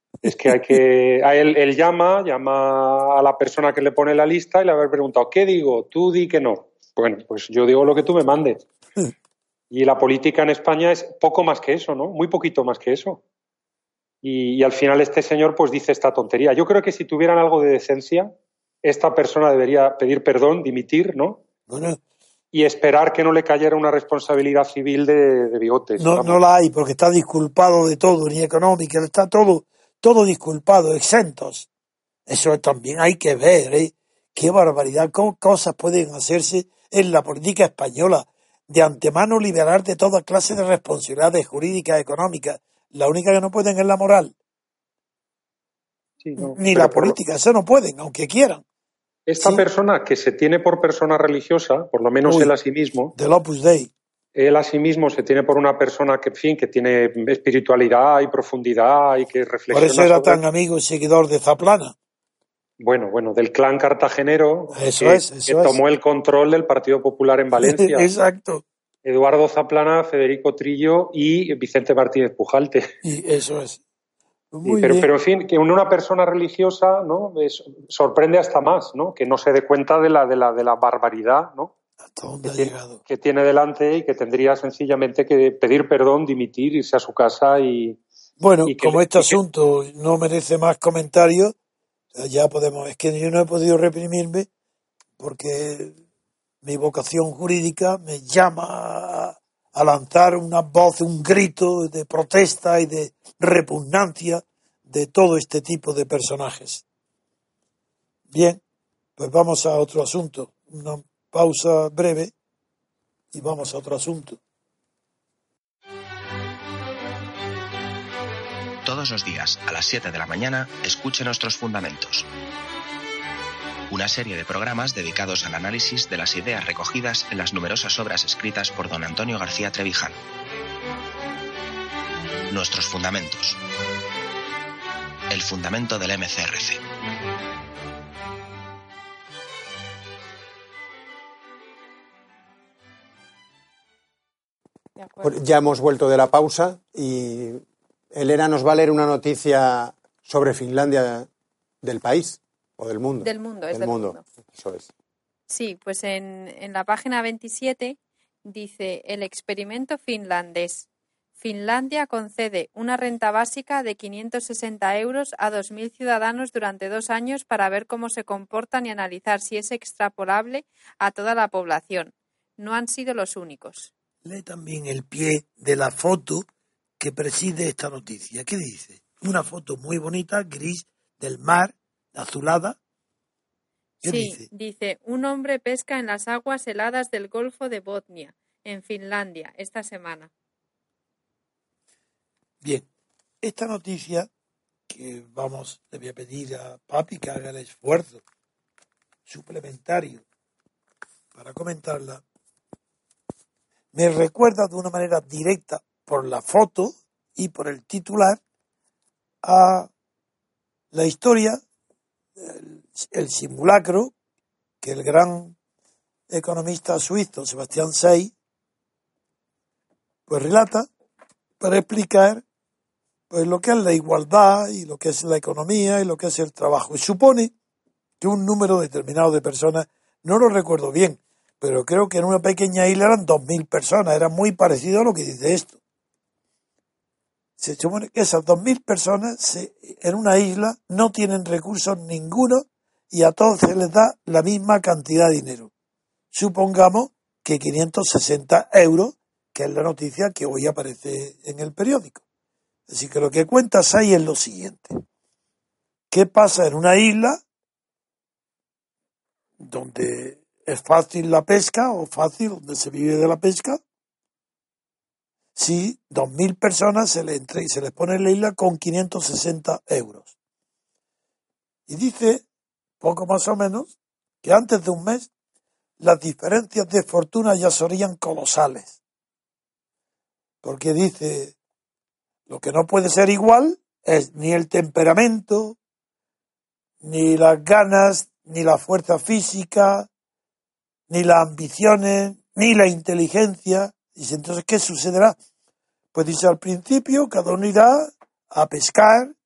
Es que hay que... A él, él llama, llama a la persona que le pone la lista y le haber preguntado, ¿qué digo? Tú di que no. Bueno, pues yo digo lo que tú me mandes. Y la política en España es poco más que eso, ¿no? Muy poquito más que eso. Y, y al final este señor pues dice esta tontería. Yo creo que si tuvieran algo de decencia, esta persona debería pedir perdón, dimitir, ¿no? Bueno, y esperar que no le cayera una responsabilidad civil de, de bigotes. No, no la hay, porque está disculpado de todo, ni económica, está todo, todo disculpado, exentos. Eso también hay que ver, ¿eh? Qué barbaridad, cómo cosas pueden hacerse en la política española. De antemano liberar de toda clase de responsabilidades jurídicas, económicas. La única que no pueden es la moral. Sí, no, Ni la política, eso no pueden, aunque quieran. Esta sí. persona que se tiene por persona religiosa, por lo menos Uy, él a sí mismo, del Opus Dei. Él a sí mismo se tiene por una persona que, en fin, que tiene espiritualidad y profundidad y que reflexiona. Por eso era sobre... tan amigo y seguidor de Zaplana. Bueno, bueno, del clan cartagenero eso que, es, eso que tomó es. el control del Partido Popular en Valencia. Exacto. Eduardo Zaplana, Federico Trillo y Vicente Martínez Pujalte. Y eso es. Muy sí, pero, bien. pero, en fin, que una persona religiosa, ¿no? Es, sorprende hasta más, ¿no? Que no se dé cuenta de la, de la, de la barbaridad, ¿no? ¿Hasta dónde que ha tiene, llegado? que tiene delante y que tendría sencillamente que pedir perdón, dimitir, irse a su casa y... Bueno, y que como le, este y que... asunto no merece más comentarios, ya podemos... Es que yo no he podido reprimirme porque mi vocación jurídica me llama a, a lanzar una voz, un grito de protesta y de repugnancia de todo este tipo de personajes. Bien, pues vamos a otro asunto. Una pausa breve y vamos a otro asunto. Todos los días, a las siete de la mañana, escuche Nuestros Fundamentos. Una serie de programas dedicados al análisis de las ideas recogidas en las numerosas obras escritas por don Antonio García Trevijano. Nuestros Fundamentos. El fundamento del M C R C. Ya hemos vuelto de la pausa y Elena nos va a leer una noticia sobre Finlandia del país o del mundo. Del mundo, es del, del mundo. mundo. Eso es. Sí, pues en, en la página veintisiete dice el experimento finlandés. Finlandia concede una renta básica de quinientos sesenta euros a dos mil ciudadanos durante dos años para ver cómo se comportan y analizar si es extrapolable a toda la población. No han sido los únicos. Lee también el pie de la foto que preside esta noticia. ¿Qué dice? Una foto muy bonita, gris, del mar, azulada. ¿Qué sí, dice? dice, un hombre pesca en las aguas heladas del Golfo de Botnia, en Finlandia, esta semana. Bien, esta noticia que vamos, le voy a pedir a Papi que haga el esfuerzo suplementario para comentarla, me recuerda de una manera directa por la foto y por el titular a la historia, el, el simulacro que el gran economista suizo Sebastián Say pues relata para explicar pues lo que es la igualdad y lo que es la economía y lo que es el trabajo. Y supone que un número determinado de personas, no lo recuerdo bien, pero creo que en una pequeña isla eran dos mil personas, era muy parecido a lo que dice esto. Se supone que esas dos mil personas se, en una isla no tienen recursos ninguno y a todos se les da la misma cantidad de dinero. Supongamos que quinientos sesenta euros, que es la noticia que hoy aparece en el periódico. Así que lo que cuenta Say es lo siguiente. ¿Qué pasa en una isla donde es fácil la pesca o fácil, donde se vive de la pesca? Si dos mil personas se les, entre, se les pone en la isla con quinientos sesenta euros. Y dice, poco más o menos, que antes de un mes las diferencias de fortuna ya serían colosales. Porque dice, lo que no puede ser igual es ni el temperamento, ni las ganas, ni la fuerza física, ni las ambiciones, ni la inteligencia. Dice, entonces, ¿qué sucederá? Pues dice, al principio cada uno irá a pescar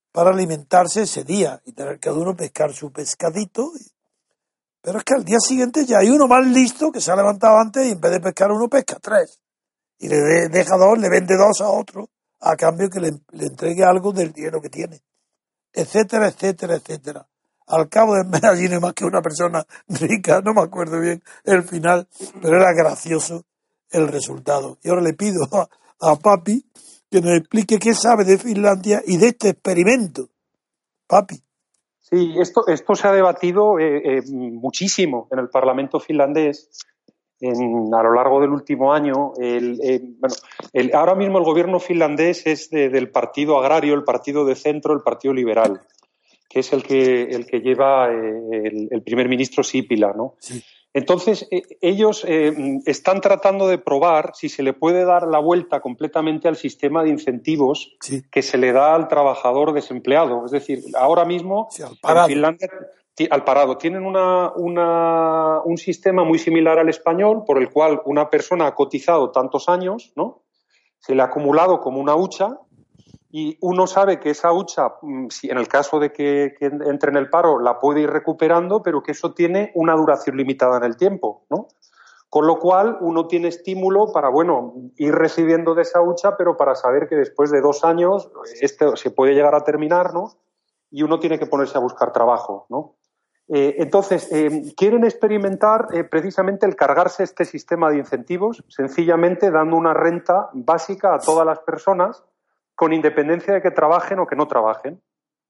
para alimentarse ese día y tener cada uno pescar su pescadito. Pero es que al día siguiente ya hay uno más listo que se ha levantado antes y en vez de pescar uno pesca tres. Y le de- deja dos, le vende dos a otro a cambio que le, le entregue algo del dinero que tiene. Etcétera, etcétera, etcétera. Al cabo del mes allí no hay más que una persona rica, no me acuerdo bien el final, pero era gracioso el resultado. Y ahora le pido a, a Papi que nos explique qué sabe de Finlandia y de este experimento. Papi. Sí, esto, esto se ha debatido eh, eh, muchísimo en el Parlamento finlandés en, a lo largo del último año. El, eh, bueno, el, ahora mismo el gobierno finlandés es de, del partido agrario, el partido de centro, el partido liberal, que es el que, el que lleva eh, el, el primer ministro Sipilä, ¿no? Sí. Entonces, eh, ellos eh, están tratando de probar si se le puede dar la vuelta completamente al sistema de incentivos Sí. que se le da al trabajador desempleado. Es decir, ahora mismo Sí, al parado. en Finlandia, ti- al parado, tienen una, una, un sistema muy similar al español, por el cual una persona ha cotizado tantos años, ¿no? Se le ha acumulado como una hucha, y uno sabe que esa hucha, si en el caso de que, que entre en el paro, la puede ir recuperando, pero que eso tiene una duración limitada en el tiempo, ¿no? Con lo cual, uno tiene estímulo para, bueno, ir recibiendo de esa hucha, pero para saber que después de dos años este se puede llegar a terminar, ¿no? Y uno tiene que ponerse a buscar trabajo, ¿no? Eh, entonces, eh, quieren experimentar eh, precisamente el cargarse este sistema de incentivos, sencillamente dando una renta básica a todas las personas, con independencia de que trabajen o que no trabajen.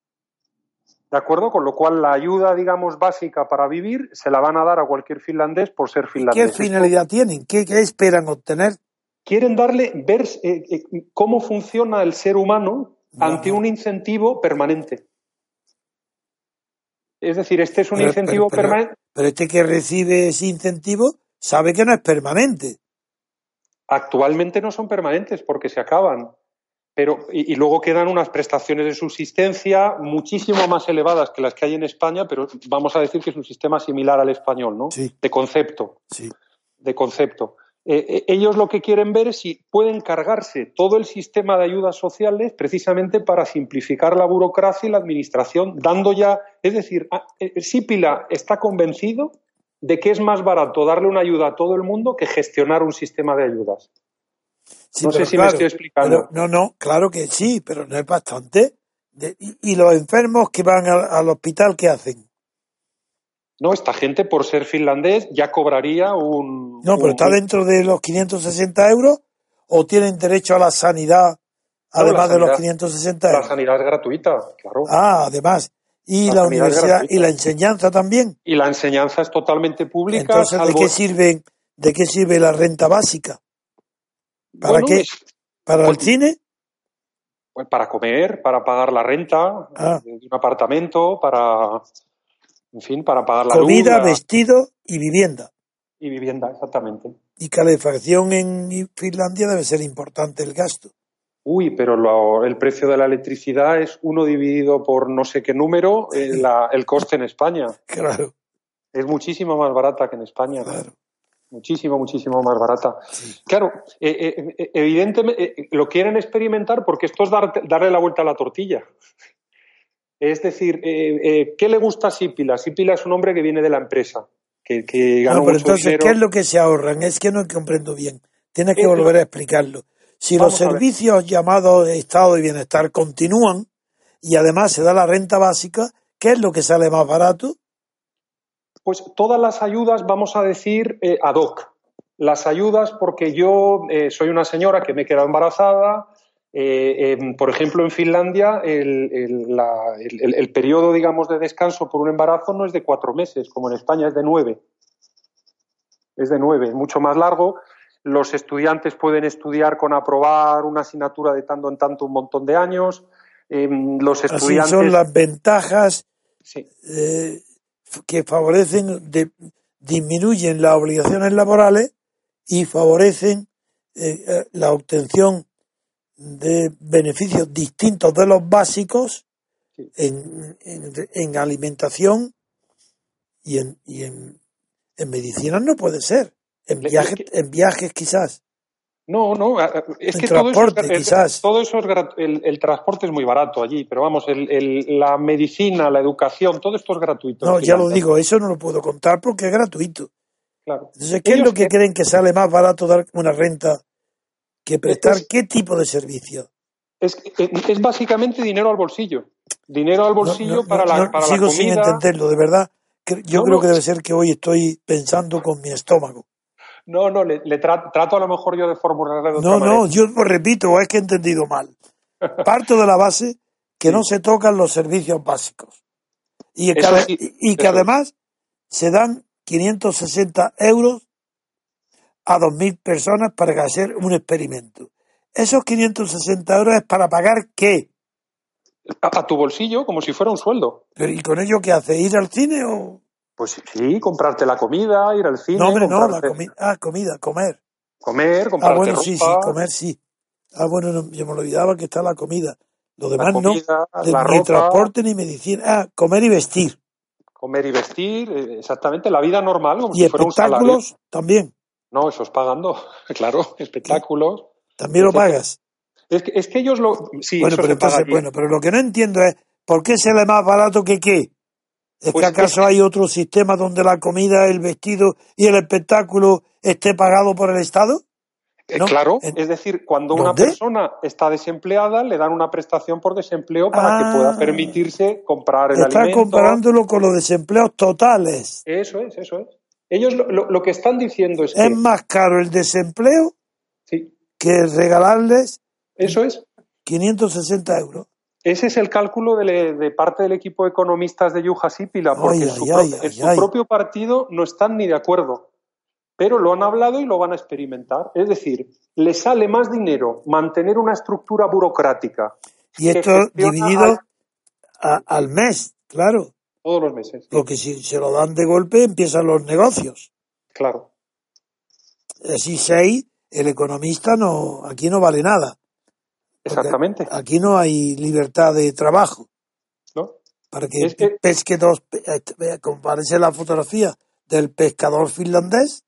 ¿De acuerdo? Con lo cual la ayuda, digamos, básica para vivir se la van a dar a cualquier finlandés por ser finlandés. ¿Qué finalidad Esto, tienen? ¿Qué, qué esperan obtener? quieren darle, ver eh, eh, cómo funciona el ser humano No, ante no. un incentivo permanente. Es decir, este es un Pero, incentivo pero, pero, permanente. pero este que recibe ese incentivo sabe que no es permanente. Actualmente no son permanentes porque se acaban. Pero, y, y luego quedan unas prestaciones de subsistencia muchísimo más elevadas que las que hay en España, pero vamos a decir que es un sistema similar al español, ¿no? Sí. De concepto. Sí. De concepto. Eh, eh, ellos lo que quieren ver es si pueden cargarse todo el sistema de ayudas sociales precisamente para simplificar la burocracia y la administración, dando ya, es decir, a, eh, Sipilä está convencido de que es más barato darle una ayuda a todo el mundo que gestionar un sistema de ayudas. Sí, No pero sé si claro, me estoy explicando. pero no, no, claro que sí, pero no es bastante. De- y, y los enfermos que van al, al hospital, ¿qué hacen? No, esta gente, por ser finlandés, ya cobraría un... No, pero un- está dentro de los quinientos sesenta euros o tienen derecho a la sanidad No, además la de los sanidad- quinientos sesenta La euros. sanidad es gratuita, claro. Ah, además. Y La la, sanidad es universidad gratuita. y la enseñanza también. Y la enseñanza es totalmente pública, Entonces, ¿de salvo... qué sirve, de qué sirve la renta básica? ¿Para Bueno, qué? es- ¿Para el pues- cine? pues para comer, para pagar la renta Ah. de un apartamento, para... En fin, para pagar la luz Comida, la- vestido y vivienda. y vivienda, exactamente. Y calefacción en Finlandia debe ser importante el gasto. Uy, pero lo- el precio de la electricidad es uno dividido por no sé qué número, eh, la- el coste en España. Claro, Es muchísimo más barata que en España. claro. Muchísimo, muchísimo más barata. Sí. Claro, eh, eh, eh, evidentemente eh, lo quieren experimentar porque esto es dar- darle la vuelta a la tortilla. Es decir, eh, eh, ¿qué le gusta a Sipilä? Sipilä es un hombre que viene de la empresa, que, que ganó No, pero mucho entonces, dinero. ¿qué es lo que se ahorran? Es que no comprendo bien. Tienes que Es volver lo- a explicarlo. Si Vamos los a ver. servicios llamados estado de bienestar continúan y además se da la renta básica, ¿qué es lo que sale más barato? Pues todas las ayudas, vamos a decir, eh, ad hoc. Las ayudas porque yo eh, soy una señora que me he quedado embarazada. Eh, eh, por ejemplo, en Finlandia el, el, la- el- el- el periodo, digamos, de descanso por un embarazo no es de cuatro meses, como en España es de nueve. Es de nueve, es mucho más largo. Los estudiantes pueden estudiar con aprobar una asignatura de tanto en tanto un montón de años. Eh, los Así estudiantes... son las ventajas Sí. eh, que favorecen, de- disminuyen las obligaciones laborales y favorecen eh, eh, la obtención de beneficios distintos de los básicos Sí. en, en, en alimentación y en, y en, en medicina no puede ser. En Le- viajes, le- en viajes quizás. No, no, es el que transporte, todo eso, es, quizás. todo eso es, el, el transporte es muy barato allí, pero vamos, el, el, la medicina, la educación, todo esto es gratuito. No, ya lo digo, eso no lo puedo contar porque es gratuito. Claro. Entonces, ¿qué Ellos, es lo que eh, creen que sale más barato dar una renta que prestar? es, ¿Qué tipo de servicio? Es, es básicamente dinero al bolsillo. Dinero al bolsillo no, no, para, no, la, no, para sigo la comida. Sin entenderlo, de verdad. Yo no, creo no, que debe ser que hoy estoy pensando con mi estómago. No, no, le, le tra trato a lo mejor yo de formularle de no, otra manera. No, yo lo repito, o es que he entendido mal. Parto de la base que sí. No se tocan los servicios básicos. Y que, sí, y que además es. se dan quinientos sesenta euros a dos mil personas para hacer un experimento. Esos quinientos sesenta euros es para pagar ¿qué? A, a tu bolsillo, como si fuera un sueldo. ¿Pero y con ello qué hace? ¿Ir al cine o...? Pues sí, comprarte la comida, ir al cine. No, hombre, comprarte... no, la comida. Ah, comida, comer. Comer, comprarte Ah, bueno, ropa. sí, sí, comer sí. Ah, bueno, no, yo me olvidaba que está la comida. Lo demás la comida, no, de, la ni ropa, transporte ni medicina. Ah, comer y vestir. Comer y vestir, exactamente, la vida normal, como y si fuera un salario. ¿Y espectáculos también? No, eso es pagando, claro, espectáculos. ¿También lo etcétera. pagas? Es que, es que ellos lo... Sí, bueno, eso pero se paga entonces, allí. Bueno, pero lo que no entiendo es, ¿por qué sale más barato que qué? ¿Es pues que acaso es... hay otro sistema donde la comida, el vestido y el espectáculo esté pagado por el Estado? ¿No? Claro, ¿En... es decir, cuando ¿Dónde? una persona está desempleada, le dan una prestación por desempleo para ah, que pueda permitirse comprar el está alimento. Está comparándolo con los desempleos totales. Eso es, eso es. Ellos lo, lo, lo que están diciendo es, es que... ¿Es más caro el desempleo sí. que regalarles eso es. quinientos sesenta euros? Ese es el cálculo de, de parte del equipo de economistas de Yuja Sípila, porque ay, en, su, ay, pro, ay, en su ay. propio partido no están ni de acuerdo, pero lo han hablado y lo van a experimentar. Es decir, le sale más dinero mantener una estructura burocrática. Y esto dividido a, a, al mes, claro. Todos los meses. Sí. Porque si se lo dan de golpe empiezan los negocios. Claro. Así seis, el economista no, aquí no vale nada. Exactamente. Aquí no hay libertad de trabajo. ¿No? Para que, es que pesque dos, compárese la fotografía del pescador finlandés,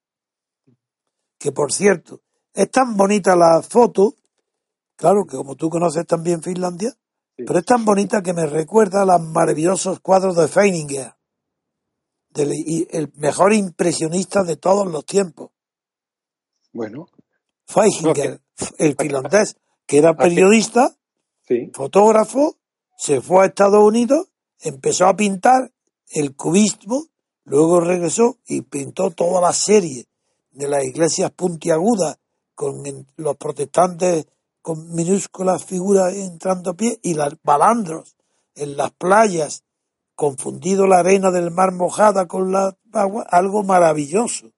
que por cierto, es tan bonita la foto, claro que como tú conoces también Finlandia, sí. Pero es tan bonita que me recuerda a los maravillosos cuadros de Feininger, del, el mejor impresionista de todos los tiempos. Bueno. Feininger, no, que... el finlandés, que era periodista, sí. fotógrafo, se fue a Estados Unidos, empezó a pintar el cubismo, luego regresó y pintó toda la serie de las iglesias puntiagudas con los protestantes con minúsculas figuras entrando a pie y los balandros en las playas, confundido la arena del mar mojada con la agua, algo maravilloso.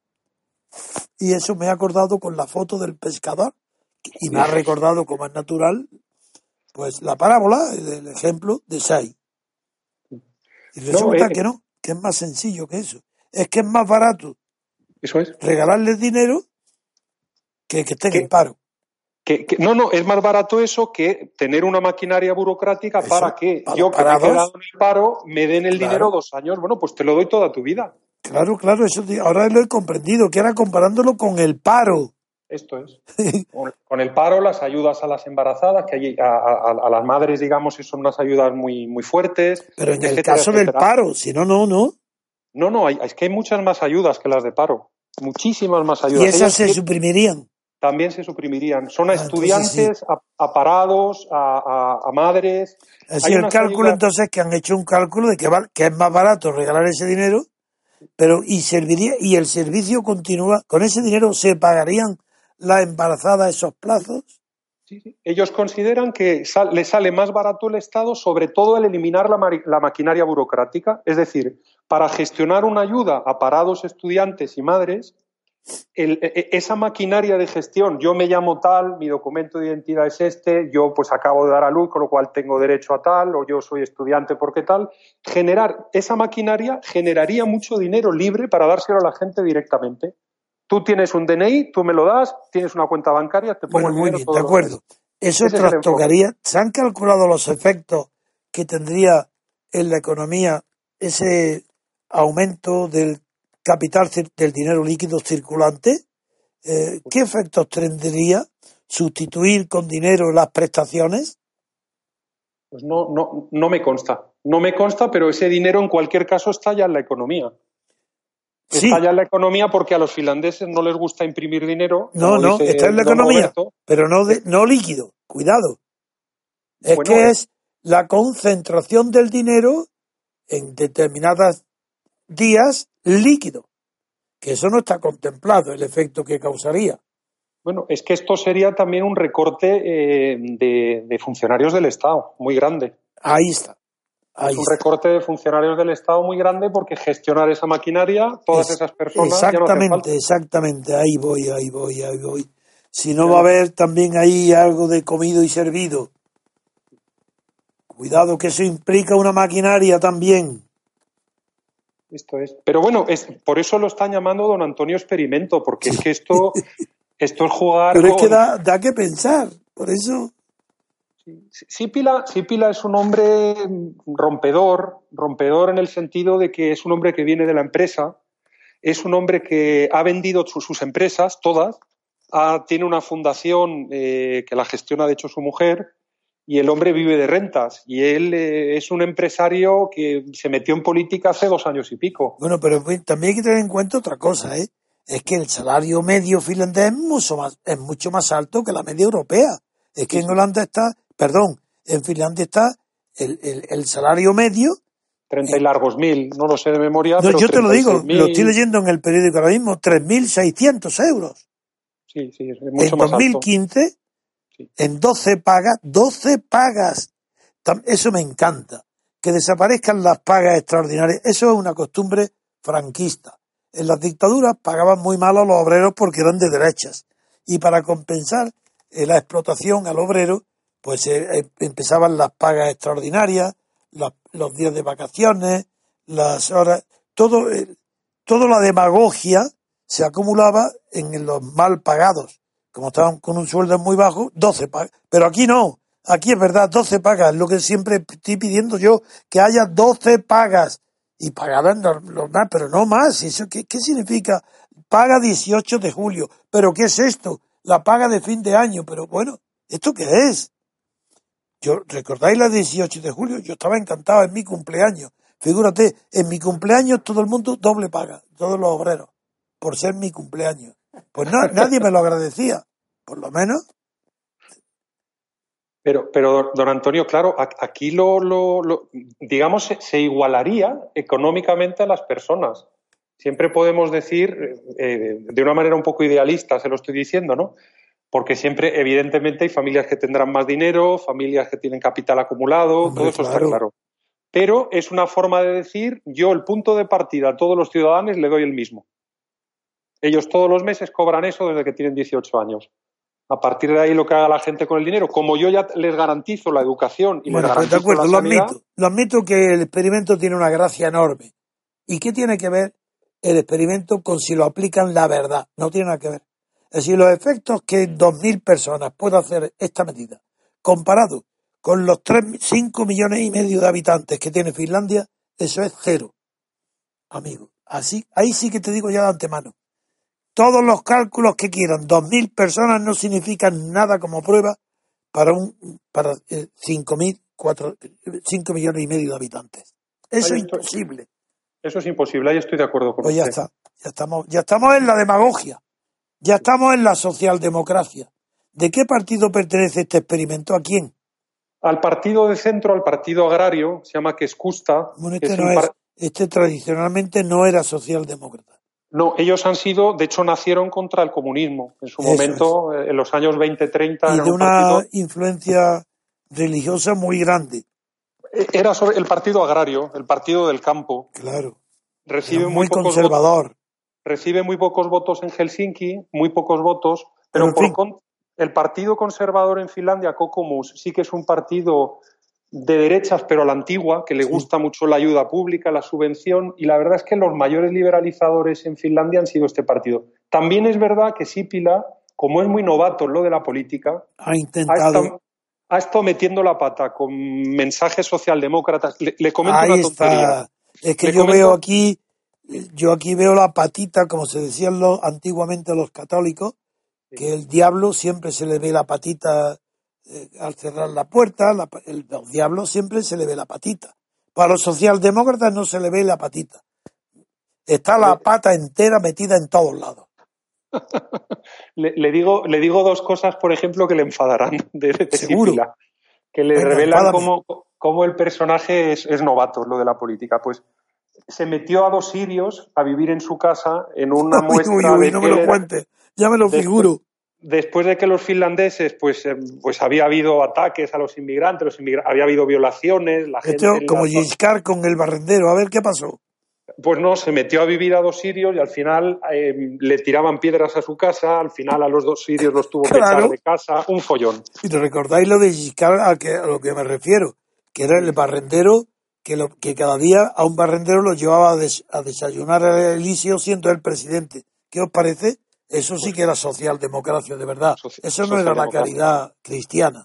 Y eso me ha acordado con la foto del pescador y me ha recordado, como es natural, pues la parábola, el ejemplo de Sai. Y resulta no, eh, que no, que es más sencillo que eso. Es que es más barato eso es. regalarles dinero que que estén en paro. Que, que, no, no, es más barato eso que tener una maquinaria burocrática eso, para que para yo que me he quedado en el paro me den el claro. dinero dos años. Bueno, pues te lo doy toda tu vida. Claro, claro, eso ahora lo he comprendido, que era comparándolo con el paro. Esto es. con, con el paro, las ayudas a las embarazadas, que hay, a, a, a las madres, digamos, son unas ayudas muy, muy fuertes. Pero en etcétera, el caso etcétera. del paro, si no, no, no. No, no, hay, es que hay muchas más ayudas que las de paro. Muchísimas más ayudas. ¿Y esas Ellas se que... suprimirían? También se suprimirían. Son a ah, estudiantes, sí. a, a parados, a, a, a madres. Así el cálculo ayudas... entonces que han hecho un cálculo de que, va, que es más barato regalar ese dinero, pero y serviría y el servicio continúa. Con ese dinero se pagarían las embarazadas esos plazos. Sí, sí. Ellos consideran que sal, les sale más barato el Estado, sobre todo el eliminar la, la maquinaria burocrática. Es decir, para gestionar una ayuda a parados, estudiantes y madres, el, esa maquinaria de gestión, yo me llamo tal, mi documento de identidad es este, yo pues acabo de dar a luz, con lo cual tengo derecho a tal, o yo soy estudiante porque tal, generar esa maquinaria generaría mucho dinero libre para dárselo a la gente directamente. Tú tienes un D N I, tú me lo das, tienes una cuenta bancaria, te pongo bueno, el dinero. Muy bien, de acuerdo. Eso trastocaría. ¿Se han calculado los efectos que tendría en la economía ese aumento del capital, del dinero líquido circulante? Eh, ¿Qué efectos tendría sustituir con dinero las prestaciones? Pues no, no, no me consta. No me consta, pero ese dinero en cualquier caso está ya en la economía. Sí. Está ya en la economía porque a los finlandeses no les gusta imprimir dinero. No, no, dice está en la don economía, Roberto. pero no, de, no líquido. Cuidado. Es Bueno, que eh. es la concentración del dinero en determinados días líquido. Que eso no está contemplado, el efecto que causaría. Bueno, es que esto sería también un recorte eh, de, de funcionarios del Estado, muy grande. Ahí está. Ahí es un está. recorte de funcionarios del Estado muy grande porque gestionar esa maquinaria, todas Es, esas personas exactamente, ya no hacen falta. Exactamente, ahí voy, ahí voy, ahí voy. Si no ya va a no. haber también ahí algo de comido y servido. Cuidado que eso implica una maquinaria también. Esto es. Pero bueno, es, por eso lo están llamando don Antonio Experimento, porque es que esto, esto es jugar Pero con... es que da, da que pensar, por eso... Sipila, Sipila es un hombre rompedor, rompedor en el sentido de que es un hombre que viene de la empresa, es un hombre que ha vendido sus, sus empresas, todas, ha, tiene una fundación eh, que la gestiona de hecho su mujer, y el hombre vive de rentas, y él eh, es un empresario que se metió en política hace dos años y pico. Bueno, pero también hay que tener en cuenta otra cosa, ¿eh? Es que el salario medio finlandés es mucho más, es mucho más alto que la media europea. Es que Sí, en sí. Holanda está, perdón, en Finlandia está el, el, el salario medio. Treinta y largos mil, no lo sé de memoria, No, pero yo te lo digo, mil... lo estoy leyendo en el periódico ahora mismo, tres mil seiscientos euros. Sí, sí, es mucho en más dos mil quince, alto. Sí. En doce pagas, doce pagas. Eso me encanta. Que desaparezcan las pagas extraordinarias. Eso es una costumbre franquista. En las dictaduras pagaban muy mal a los obreros porque eran de derechas. Y para compensar eh, la explotación al obrero, pues eh, eh, empezaban las pagas extraordinarias, la, los días de vacaciones, las horas, todo, eh, toda la demagogia se acumulaba en los mal pagados. Como estaban con un sueldo muy bajo, doce pagas. Pero aquí no. Aquí es verdad, doce pagas, lo que siempre estoy pidiendo yo, que haya doce pagas. Y pagadas normal, pero no más. ¿Eso qué, qué significa? Paga dieciocho de julio. ¿Pero qué es esto? La paga de fin de año. Pero bueno, ¿esto qué es? Yo, ¿recordáis la dieciocho de julio? Yo estaba encantado, en mi cumpleaños. Figúrate, en mi cumpleaños todo el mundo doble paga, todos los obreros, por ser mi cumpleaños. Pues no, nadie me lo agradecía, por lo menos. Pero, pero, don Antonio, claro, aquí lo, lo, lo digamos, se, se igualaría económicamente a las personas. Siempre podemos decir, eh, de una manera un poco idealista, se lo estoy diciendo, ¿no? Porque siempre, evidentemente, hay familias que tendrán más dinero, familias que tienen capital acumulado, Hombre, todo eso claro. Está claro. Pero es una forma de decir, yo el punto de partida a todos los ciudadanos le doy el mismo. Ellos todos los meses cobran eso desde que tienen dieciocho años. A partir de ahí lo que haga la gente con el dinero, como yo ya les garantizo la educación y bueno, les garantizo pues de acuerdo, la lo sanidad... admito, lo admito que el experimento tiene una gracia enorme. ¿Y qué tiene que ver el experimento con si lo aplican la verdad? No tiene nada que ver. Es decir, los efectos que dos mil personas puede hacer esta medida, comparado con los cinco millones y medio de habitantes que tiene Finlandia, eso es cero, amigo. Así, ahí sí que te digo ya de antemano. Todos los cálculos que quieran, dos mil personas no significan nada como prueba para un para eh, cinco mil, cuatro, cinco millones y medio de habitantes. Eso es imposible. Eso es imposible, ahí estoy de acuerdo con pues usted. ya está, ya estamos, ya estamos en la demagogia, ya estamos en la socialdemocracia. ¿De qué partido pertenece este experimento? ¿A quién? Al partido de centro, al partido agrario, se llama Keskusta. Bueno, este, que es no par... es, este tradicionalmente no era socialdemócrata. No, ellos han sido, de hecho, nacieron contra el comunismo. En su Eso momento, es. En los años veinte, treinta... Y de una partido... influencia religiosa muy grande. Era sobre el partido agrario, el partido del campo. Claro. Recibe muy, muy pocos conservador. Votos, recibe muy pocos votos en Helsinki, muy pocos votos, pero, pero por fin. Con, el partido conservador en Finlandia, Kokoomus, sí que es un partido de derechas, pero a la antigua, que le sí. gusta mucho la ayuda pública, la subvención, y la verdad es que los mayores liberalizadores en Finlandia han sido este partido. También es verdad que Sipilä, como es muy novato en lo de la política, ha intentado... Ha estado, ha estado metiendo la pata con mensajes socialdemócratas. Le, le comento Ahí una tontería. Está. Es que le yo comento... veo aquí yo aquí veo la patita, como se decían los, antiguamente los católicos, sí. Que el diablo siempre se le ve la patita eh, al cerrar la puerta, la, el, los diablos siempre se le ve la patita. Para los socialdemócratas no se le ve la patita. Está la pata entera metida en todos lados. le, le, digo, le digo dos cosas, por ejemplo, que le enfadarán de, de Seguro. Sípila, que le Venga, revelan cómo, cómo el personaje es, es novato, lo de la política. Pues se metió a dos sirios a vivir en su casa en una uy, muestra uy, uy, de no me lo cuente, ya me lo después, figuro. Después de que los finlandeses, pues, pues había habido ataques a los inmigrantes, los inmigra- había habido violaciones, la Esto, gente... como la... Giscard con el barrendero, a ver qué pasó. Pues no, se metió a vivir a dos sirios y al final eh, le tiraban piedras a su casa, al final a los dos sirios los tuvo claro. que echar de casa, un follón. Y te recordáis lo de Giscard a, que, a lo que me refiero, que era el barrendero, que, lo, que cada día a un barrendero lo llevaba a, des, a desayunar a Eliseo siendo el presidente. ¿Qué os parece? Eso sí que era socialdemocracia, de verdad. Eso no era la caridad cristiana.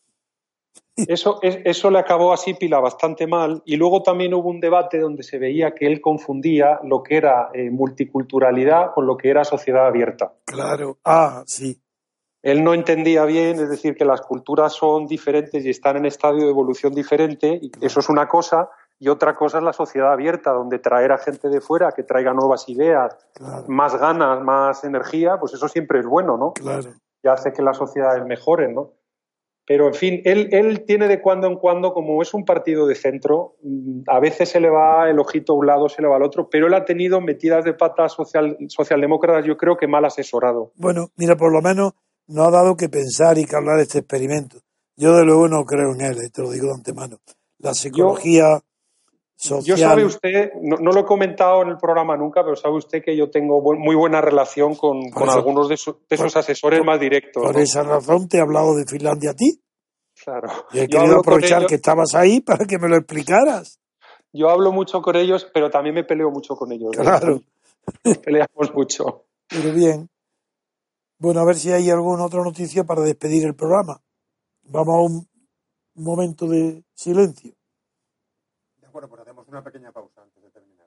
Eso, eso le acabó a Sípila bastante mal, y luego también hubo un debate donde se veía que él confundía lo que era eh, multiculturalidad con lo que era sociedad abierta. Claro, ah, sí. Él no entendía bien, es decir, que las culturas son diferentes y están en estadio de evolución diferente, y eso es una cosa, y otra cosa es la sociedad abierta, donde traer a gente de fuera que traiga nuevas ideas, claro. más ganas, más energía, pues eso siempre es bueno, ¿no? Claro. Y hace que las sociedades mejoren, ¿no? Pero, en fin, él, él tiene de cuando en cuando, como es un partido de centro, a veces se le va el ojito a un lado, se le va al otro, pero él ha tenido metidas de patas social, socialdemócratas, yo creo que mal asesorado. Bueno, mira, por lo menos no ha dado que pensar y que hablar este experimento. Yo, de luego, no creo en él, te lo digo de antemano. La psicología yo, social... Yo sabe usted, no, no lo he comentado en el programa nunca, pero sabe usted que yo tengo bu- muy buena relación con, con eso, algunos de, su, de sus asesores por, más directos. Por ¿no? esa razón te he hablado de Finlandia a ti. Claro. Y he yo querido aprovechar que estabas ahí para que me lo explicaras. Yo hablo mucho con ellos, pero también me peleo mucho con ellos. Claro. Nos peleamos mucho. Pero bien. Bueno, a ver si hay alguna otra noticia para despedir el programa. Vamos a un momento de silencio. De acuerdo, pues hacemos una pequeña pausa antes de terminar.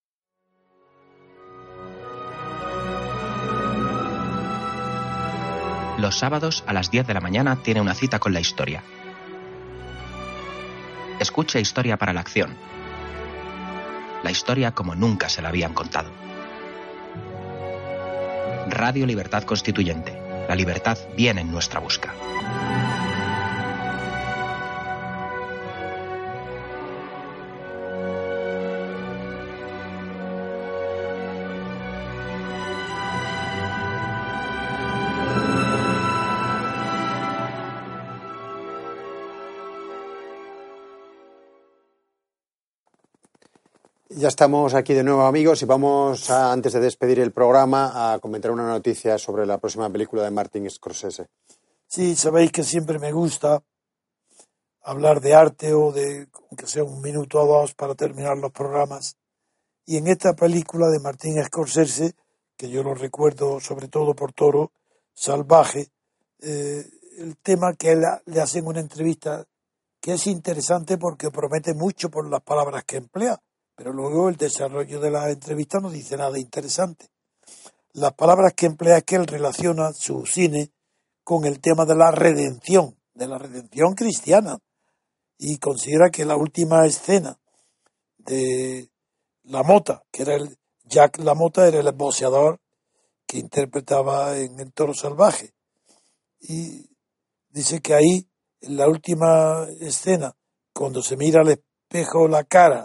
Los sábados a las diez de la mañana tiene una cita con la historia. Escucha Historia para la Acción. La historia como nunca se la habían contado. Radio Libertad Constituyente. La libertad viene en nuestra busca. Ya estamos aquí de nuevo, amigos, y vamos, a, antes de despedir el programa, a comentar una noticia sobre la próxima película de Martin Scorsese. Sí, sabéis que siempre me gusta hablar de arte o de, aunque sea un minuto o dos para terminar los programas. Y en esta película de Martin Scorsese, que yo lo recuerdo sobre todo por Toro Salvaje, eh, el tema que él, le hacen una entrevista que es interesante porque promete mucho por las palabras que emplea. Pero luego el desarrollo de la entrevista no dice nada interesante. Las palabras que emplea es que él relaciona su cine con el tema de la redención, de la redención cristiana, y considera que la última escena de La Mota, que era el Jack LaMotta, era el boxeador que interpretaba en El Toro Salvaje, y dice que ahí, en la última escena, cuando se mira al espejo la cara,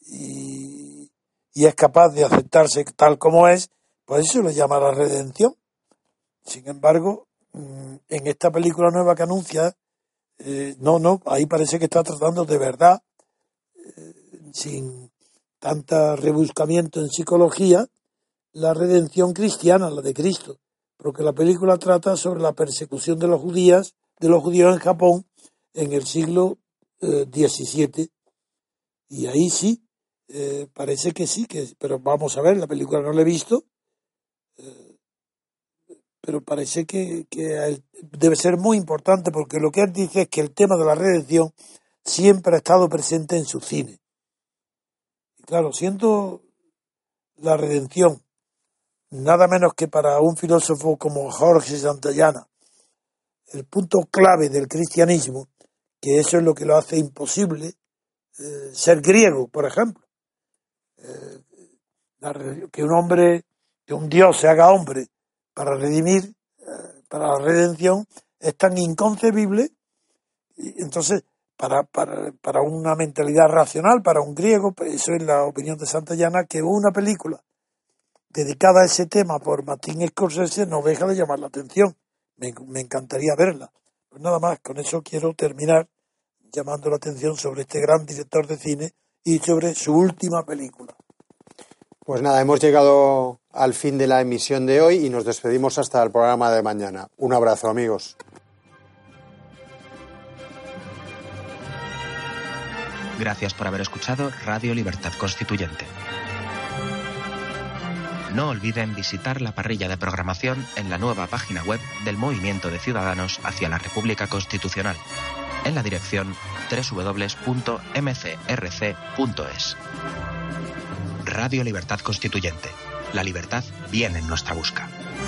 Y, y es capaz de aceptarse tal como es, pues eso le llama la redención. Sin embargo, en esta película nueva que anuncia, eh, no, no, ahí parece que está tratando de verdad, eh, sin tanta rebuscamiento en psicología, la redención cristiana, la de Cristo, porque la película trata sobre la persecución de los judíos, de los judíos en Japón en el siglo eh, diecisiete, y ahí sí. Eh, parece que sí, que, pero vamos a ver, la película no la he visto, eh, pero parece que, que debe ser muy importante porque lo que él dice es que el tema de la redención siempre ha estado presente en su cine. Y claro, siendo la redención, nada menos que para un filósofo como Jorge Santayana, el punto clave del cristianismo, que eso es lo que lo hace imposible eh, ser griego, por ejemplo. Eh, la, que un hombre, que un Dios se haga hombre para redimir, eh, para la redención, es tan inconcebible. Y entonces, para, para, para una mentalidad racional, para un griego, pues eso es la opinión de Santayana, que una película dedicada a ese tema por Martin Scorsese no deja de llamar la atención. Me, me encantaría verla. Pues nada más, con eso quiero terminar llamando la atención sobre este gran director de cine y sobre su última película. Pues nada, hemos llegado al fin de la emisión de hoy y nos despedimos hasta el programa de mañana. Un abrazo, amigos. Gracias por haber escuchado Radio Libertad Constituyente. No olviden visitar la parrilla de programación en la nueva página web del Movimiento de Ciudadanos hacia la República Constitucional, en la dirección doble u doble u doble u punto m c r c punto e s. Radio Libertad Constituyente. La libertad viene en nuestra busca.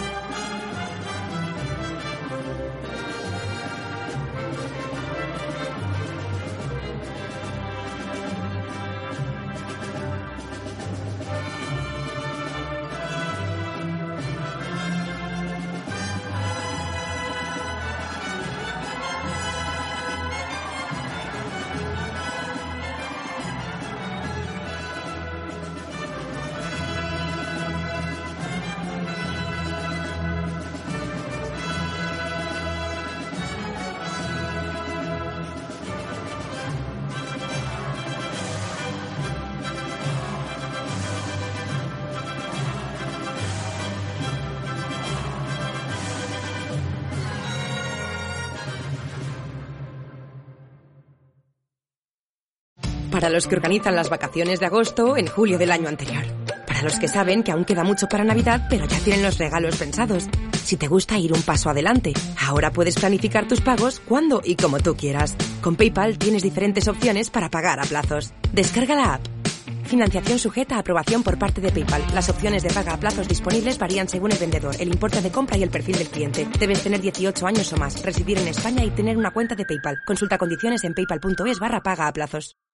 Para los que organizan las vacaciones de agosto en julio del año anterior. Para los que saben que aún queda mucho para Navidad, pero ya tienen los regalos pensados. Si te gusta ir un paso adelante, ahora puedes planificar tus pagos cuando y como tú quieras. Con PayPal tienes diferentes opciones para pagar a plazos. Descarga la app. Financiación sujeta a aprobación por parte de PayPal. Las opciones de paga a plazos disponibles varían según el vendedor, el importe de compra y el perfil del cliente. Debes tener dieciocho años o más, residir en España y tener una cuenta de PayPal. Consulta condiciones en paypal punto es barra paga a plazos.